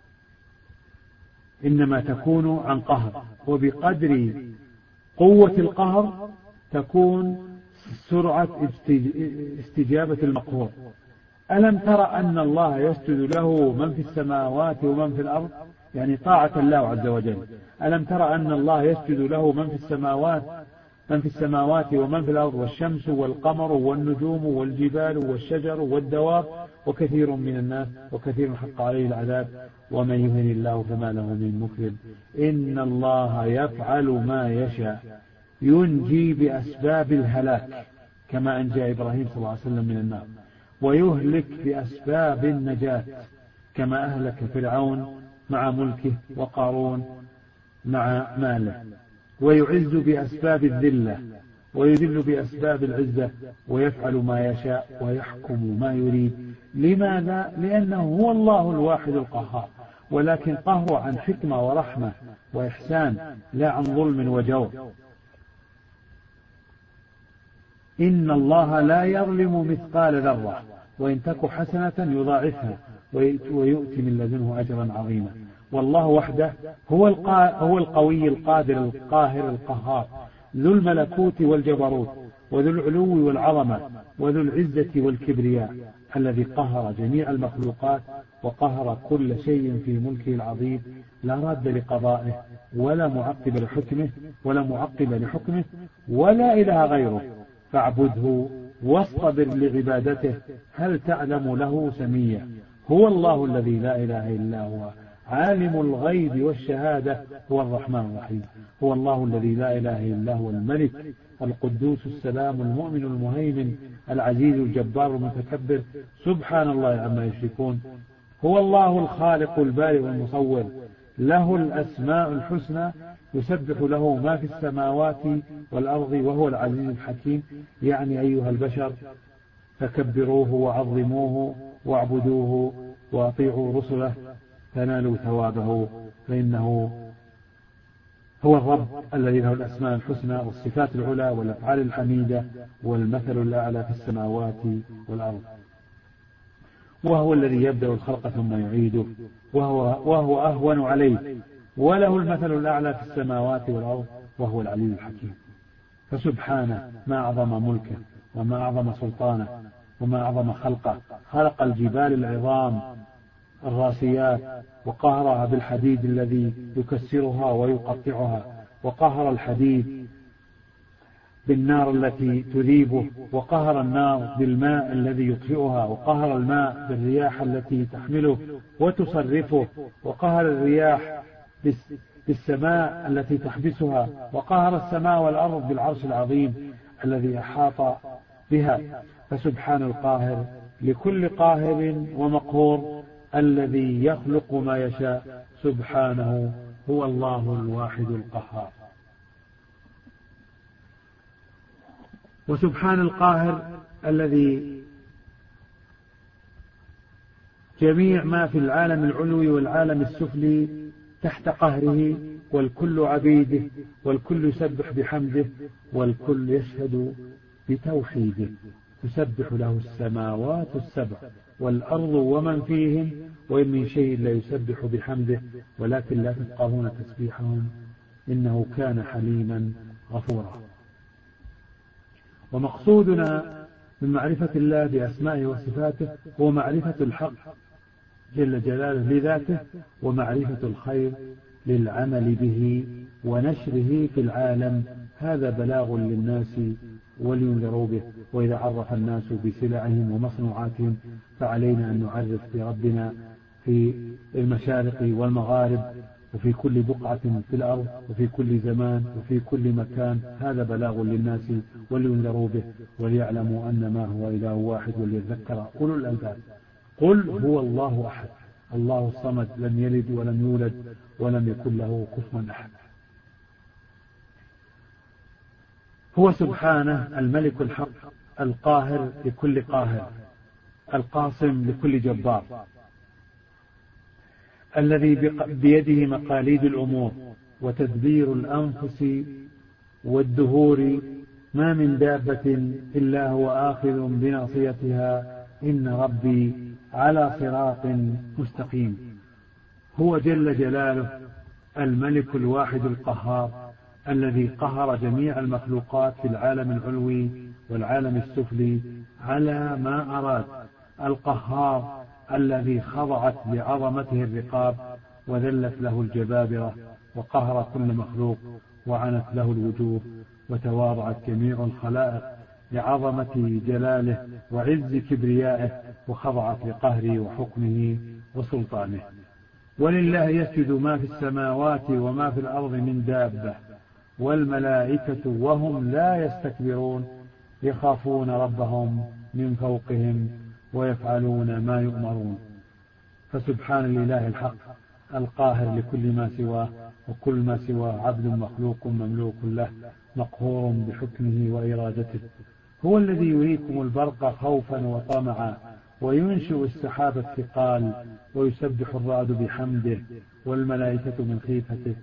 إنما تكون عن قهر، وبقدر قوة القهر تكون سرعة استجابة المقهور. ألم ترى أن الله يسجد له من في السماوات ومن في الأرض؟ يعني طاعة الله عز وجل. ألم ترى أن الله يسجد له من في السماوات من في السماوات ومن في الأرض، والشمس والقمر والنجوم والجبال والشجر والدواب وكثير من الناس وكثير حق عليه العذاب ومن يهن الله فما له من مكرم. إن الله يفعل ما يشاء، ينجي بأسباب الهلاك كما أنجى إبراهيم صلى الله عليه وسلم من النار، ويهلك بأسباب النجاة كما أهلك فرعون مع ملكه وقارون مع ماله، ويعز بأسباب الذلة ويذل بأسباب العزة، ويفعل ما يشاء ويحكم ما يريد. لماذا؟ لأنه هو الله الواحد القهار، ولكن قهره عن حكمة ورحمة وإحسان لا عن ظلم وجور. إن الله لا يظلم مثقال ذرة وإن تك حسنة يضاعفها ويؤتي من لدنه أجرا عظيما. والله وحده هو هو القوي القادر القاهر القهار، ذو الملكوت والجبروت وذو العلو والعظمة وذو العزة والكبرياء، الذي قهر جميع المخلوقات وقهر كل شيء في ملكه العظيم، لا راد لقضائه ولا معقب لحكمه ولا معقب لحكمه ولا إله غيره. فاعبده واصطبر لعبادته، هل تعلم له سميا؟ هو الله الذي لا إله إلا هو عالم الغيب والشهادة، هو الرحمن الرحيم. هو الله الذي لا إله إلا هو الملك القدوس السلام المؤمن المهيمن العزيز الجبار المتكبر، سبحان الله عما يشركون. هو الله الخالق البارئ المصور، له الأسماء الحسنى، يسبح له ما في السماوات والأرض وهو العزيز الحكيم. يعني أيها البشر فكبروه وعظموه واعبدوه وأطيعوا رسله تنالوا ثوابه، فإنه هو الرب الذي له الأسماء الحسنى والصفات العلى والأفعال الحميدة والمثل الأعلى في السماوات والأرض، وهو الذي يبدأ الخلق ثم يعيده، وهو, وهو أهون عليه، وله المثل الأعلى في السماوات والأرض وهو العلي الحكيم. فسبحانه ما أعظم ملكه وما أعظم سلطانه وما أعظم خلقه. خلق الجبال العظام الراسيات وقهرها بالحديد الذي يكسرها ويقطعها، وقهر الحديد بالنار التي تذيبه، وقهر النار بالماء الذي يطفئها، وقهر الماء بالرياح التي تحمله وتصرفه، وقهر الرياح بالسماء التي تحبسها، وقهر السماء والأرض بالعرش العظيم الذي أحاط بها. فسبحان القاهر لكل قاهر ومقهور الذي يخلق ما يشاء سبحانه هو الله الواحد القهار. وسبحان القاهر الذي جميع ما في العالم العلوي والعالم السفلي تحت قهره، والكل عبيده، والكل يسبح بحمده، والكل يشهد بتوحيده. تسبح له السماوات السبع والأرض ومن فيهم، وإن من شيء لا يسبح بحمده ولكن لا تفقهون تسبيحهم إنه كان حليما غفورا. ومقصودنا من معرفة الله بأسمائه وصفاته هو معرفة الحق جل جلاله لذاته، ومعرفة الخير للعمل به ونشره في العالم. هذا بلاغ للناس ولينذروا به. وإذا عرف الناس بسلعهم ومصنوعاتهم فعلينا أن نعرف بربنا في المشارق والمغارب، وفي كل بقعة في الأرض، وفي كل زمان، وفي كل مكان. هذا بلاغ للناس ولينذروا به وليعلموا أن ما هو إله واحد وليذكر أولو الألباب. قل هو الله أحد الله الصمد لم يلد ولم يولد ولم يكن له كفوا أحد. هو سبحانه الملك الحق القاهر لكل قاهر، القاصم لكل جبار، الذي بيده مقاليد الأمور وتدبير الأنفس والدهور. ما من دابة إلا هو آخذ بناصيتها إن ربي على صراط مستقيم. هو جل جلاله الملك الواحد القهار الذي قهر جميع المخلوقات في العالم العلوي والعالم السفلي على ما أراد. القهار الذي خضعت لعظمته الرقاب وذلت له الجبابرة، وقهر كل مخلوق وعنت له الوجوه، وتواضعت جميع الخلائق لعظمة جلاله وعز كبريائه، وخضعت لقهره وحكمه وسلطانه. ولله يسجد ما في السماوات وما في الأرض من دابة والملائكة وهم لا يستكبرون يخافون ربهم من فوقهم ويفعلون ما يؤمرون. فسبحان الإله الحق القاهر لكل ما سواه، وكل ما سواه عبد مخلوق مملوك له مقهور بحكمه وإرادته. هو الذي يريكم البرق خوفا وطمعا وينشئ السحاب الثقال، ويسبح الرعد بحمده والملائكة من خيفته،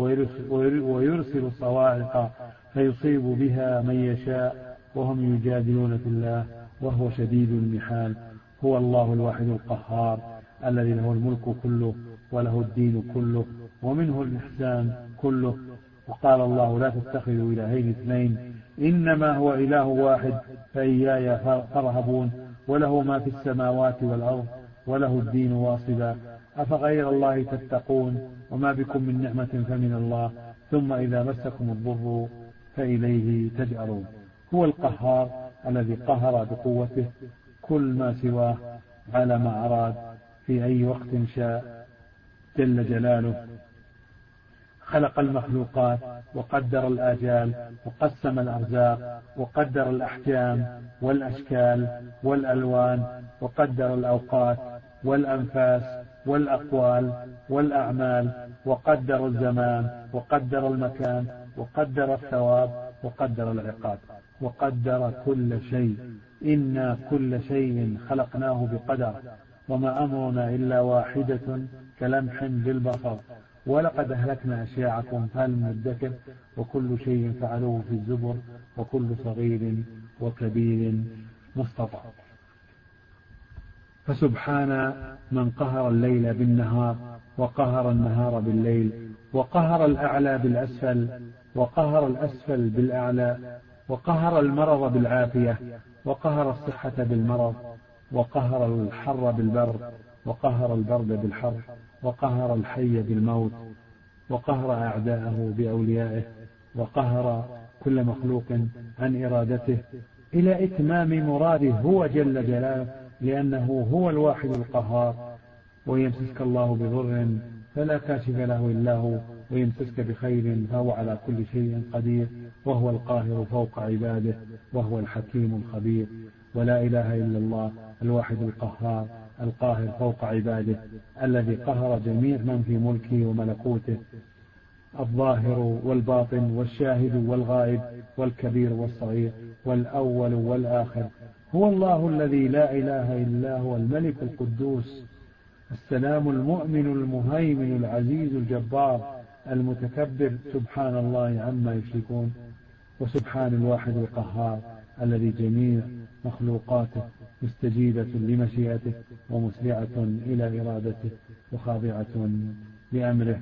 ويرسل الصواعق فيصيب بها من يشاء وهم يجادلون في الله وهو شديد المحال. هو الله الواحد القهار الذي له الملك كله وله الدين كله ومنه الإحسان كله. وقال الله لا تتخذوا إلهين اثنين إنما هو إله واحد فإياي فارهبون. وله ما في السماوات والأرض وله الدين واصبا أفغير الله تتقون وما بكم من نعمة فمن الله ثم إذا مسكم الضر فإليه تجأرون. هو القهار الذي قهر بقوته كل ما سواه على ما أراد في أي وقت شاء جل جلاله. خلق المخلوقات وقدر الآجال وقسم الأرزاق وقدر الأحجام والأشكال والألوان وقدر الأوقات والأنفاس والأقوال والأعمال وقدر الزمان وقدر المكان وقدر الثواب وقدر العقاب وقدر كل شيء. إنا كل شيء خلقناه بقدر وما أمرنا إلا واحدة كلمح بالبصر ولقد أهلكنا أشياعكم فهل من مدكر وكل شيء فعلوه في الزبر وكل صغير وكبير مستطع. فسبحان من قهر الليل بالنهار وقهر النهار بالليل وقهر الأعلى بالأسفل وقهر الأسفل بالأعلى وقهر المرض بالعافية وقهر الصحة بالمرض وقهر الحر بالبرد وقهر البرد بالحر وقهر الحي بالموت وقهر أعداءه بأوليائه وقهر كل مخلوق عن إرادته إلى إتمام مراده هو جل جلاله، لأنه هو الواحد القهار. ويمسسك الله بضر فلا كاشف له إلا هو ويمسسك بخير فهو على كل شيء قدير وهو القاهر فوق عباده وهو الحكيم الخبير. ولا إله إلا الله الواحد القهار القاهر فوق عباده، الذي قهر جميع من في ملكه وملكوته، الظاهر والباطن والشاهد والغائب والكبير والصغير والأول والآخر. هو الله الذي لا إله إلا هو الملك القدوس السلام المؤمن المهيمن العزيز الجبار المتكبر، سبحان الله عما يشركون. وسبحان الواحد القهار الذي جميع مخلوقاته مستجيبة لمشيئته ومسرعة إلى إرادته وخاضعة لأمره.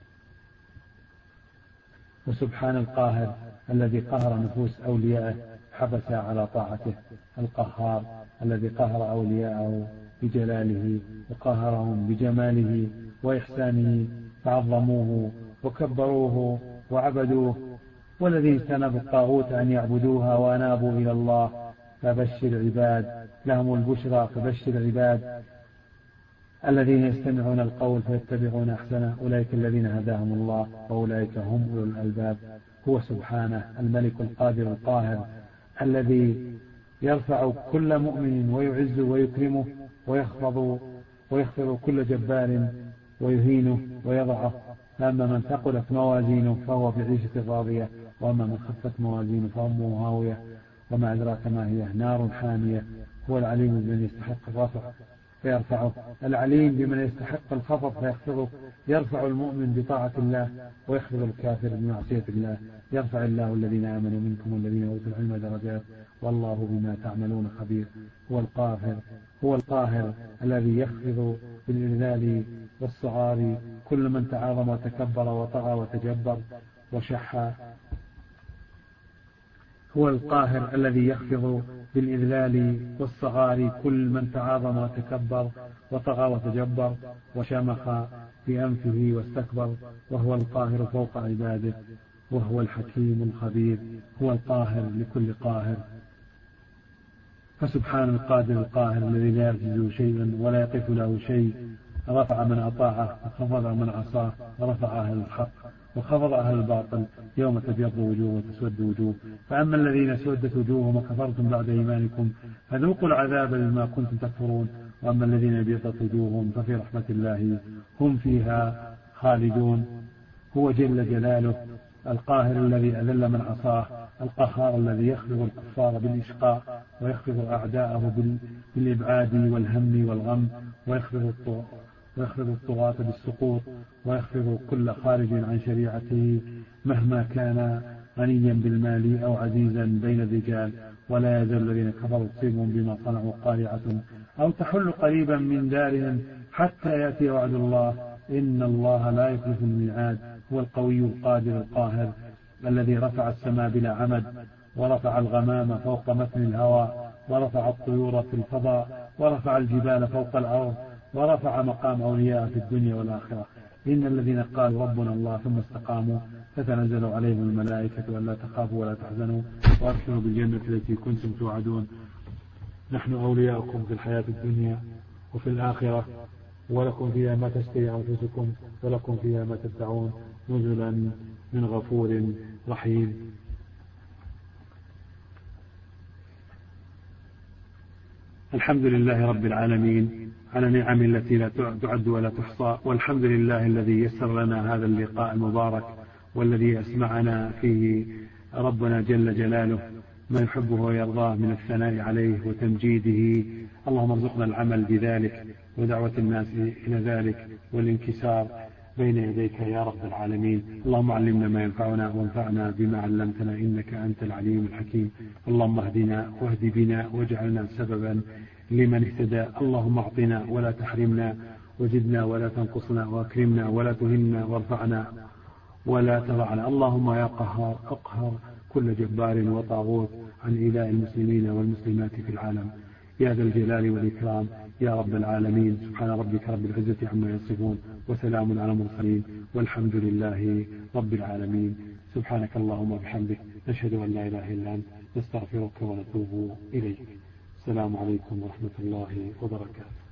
وسبحان القاهر الذي قهر نفوس أوليائه حبس على طاعته، القهار الذي قهر أولياءه بجلاله وقهرهم بجماله وإحسانه فعظموه وكبروه وعبدوه، والذين اجتنبوا الطاغوت أن يعبدوها وأنابوا إلى الله فبشر عباد لهم البشرى. فبشر عباد الذين يستمعون القول فيتبعون أحسنه أولئك الذين هداهم الله وأولئك هم أولو الألباب. هو سبحانه الملك القادر القاهر الذي يرفع كل مؤمن ويعز ويكرمه ويخفض ويخفض كل جبار ويهينه ويضعه. فأما من ثقلت موازينه فهو في عيشة راضية، وأما من خفت موازينه فأمه هاوية وما أدراك ما هي نار حامية. هو العليم بمن يستحق الرفع فيرفعه، العليم بمن يستحق الخفض فيخفضه. يرفع المؤمن بطاعة الله ويخفض الكافر بمعصية الله. يرفع الله الذين آمنوا منكم والذين أوتوا العلم درجات والله بما تعملون خبير. هو القاهر هو القاهر الذي يخفض بالإذلال والصغار كل من تعاظم وتكبر وطغى وتجبر وشح. هو القاهر الذي يخفض بالإذلال والصغار كل من تعاظم وتكبر وطغى وتجبر وشمخ بأنفه واستكبر. وهو القاهر فوق عباده وهو الحكيم الخبير. هو القاهر لكل قاهر. فسبحان القادر القاهر الذي لا يعجزه شيء ولا يقف له شيء. رفع من أطاعه وخفض من عصاه، ورفع أهل الحق وخفض أهل الباطل. يوم تبيض وجوه وتسود وجوه، فأما الذين سودت وجوههم وكفرتم بعد إيمانكم فذوقوا العذاب بما كنتم تكفرون، وأما الذين ابيضت وجوههم ففي رحمة الله هم فيها خالدون. هو جل جلاله القاهر الذي أذل من عصاه، القهار الذي يخفض الكفار بالإشقاء ويخفض أعداءه بالإبعاد والهم والغم، ويخفض ويخفض الطغاة بالسقوط، ويخفض كل خارج عن شريعته مهما كان غنيا بالمال أو عزيزا بين الرجال. ولا يزال الذين كفروا تصيبهم بما صنعوا قارعة أو تحل قريبا من دارهم حتى يأتي وعد الله إن الله لا يخلف الميعاد. هو القوي القادر القاهر الذي رفع السماء بلا عمد، ورفع الغمام فوق متن الهواء، ورفع الطيور في الفضاء، ورفع الجبال فوق الأرض، ورفع مقام أولياء في الدنيا والآخرة. إن الذين قالوا ربنا الله ثم استقاموا فتنزل عليهم الملائكة ألا تخافوا ولا تحزنوا وأبشروا بالجنة التي كنتم توعدون. نحن أولياؤكم في الحياة الدنيا وفي الآخرة، ولكم فيها ما تشتهي أنفسكم ولكم فيها ما تدعون نزلا من غفور رحيم. الحمد لله رب العالمين على نعم التي لا تعد ولا تحصى، والحمد لله الذي يسر لنا هذا اللقاء المبارك والذي أسمعنا فيه ربنا جل جلاله ما يحبه ويرضاه من الثناء عليه وتمجيده. اللهم ارزقنا العمل بذلك ودعوة الناس إلى ذلك والانكسار بين يديك يا رب العالمين. اللهم علمنا ما ينفعنا وانفعنا بما علمتنا إنك أنت العليم الحكيم. اللهم اهدنا واهد بنا واجعلنا سببا لمن اهتدى. اللهم اعطنا ولا تحرمنا، وزدنا ولا تنقصنا، واكرمنا ولا تهنا، وارفعنا ولا تضعنا. اللهم يا قهار اقهر كل جبار وطاغوت عن إيذاء المسلمين والمسلمات في العالم يا ذا الجلال والإكرام يا رب العالمين. سبحان ربك رب العزة عما يصفون وسلام على المرسلين والحمد لله رب العالمين. سبحانك اللهم وبحمدك نشهد أن لا إله إلا أنت نستغفرك ونتوب إليك. السلام عليكم ورحمة الله وبركاته.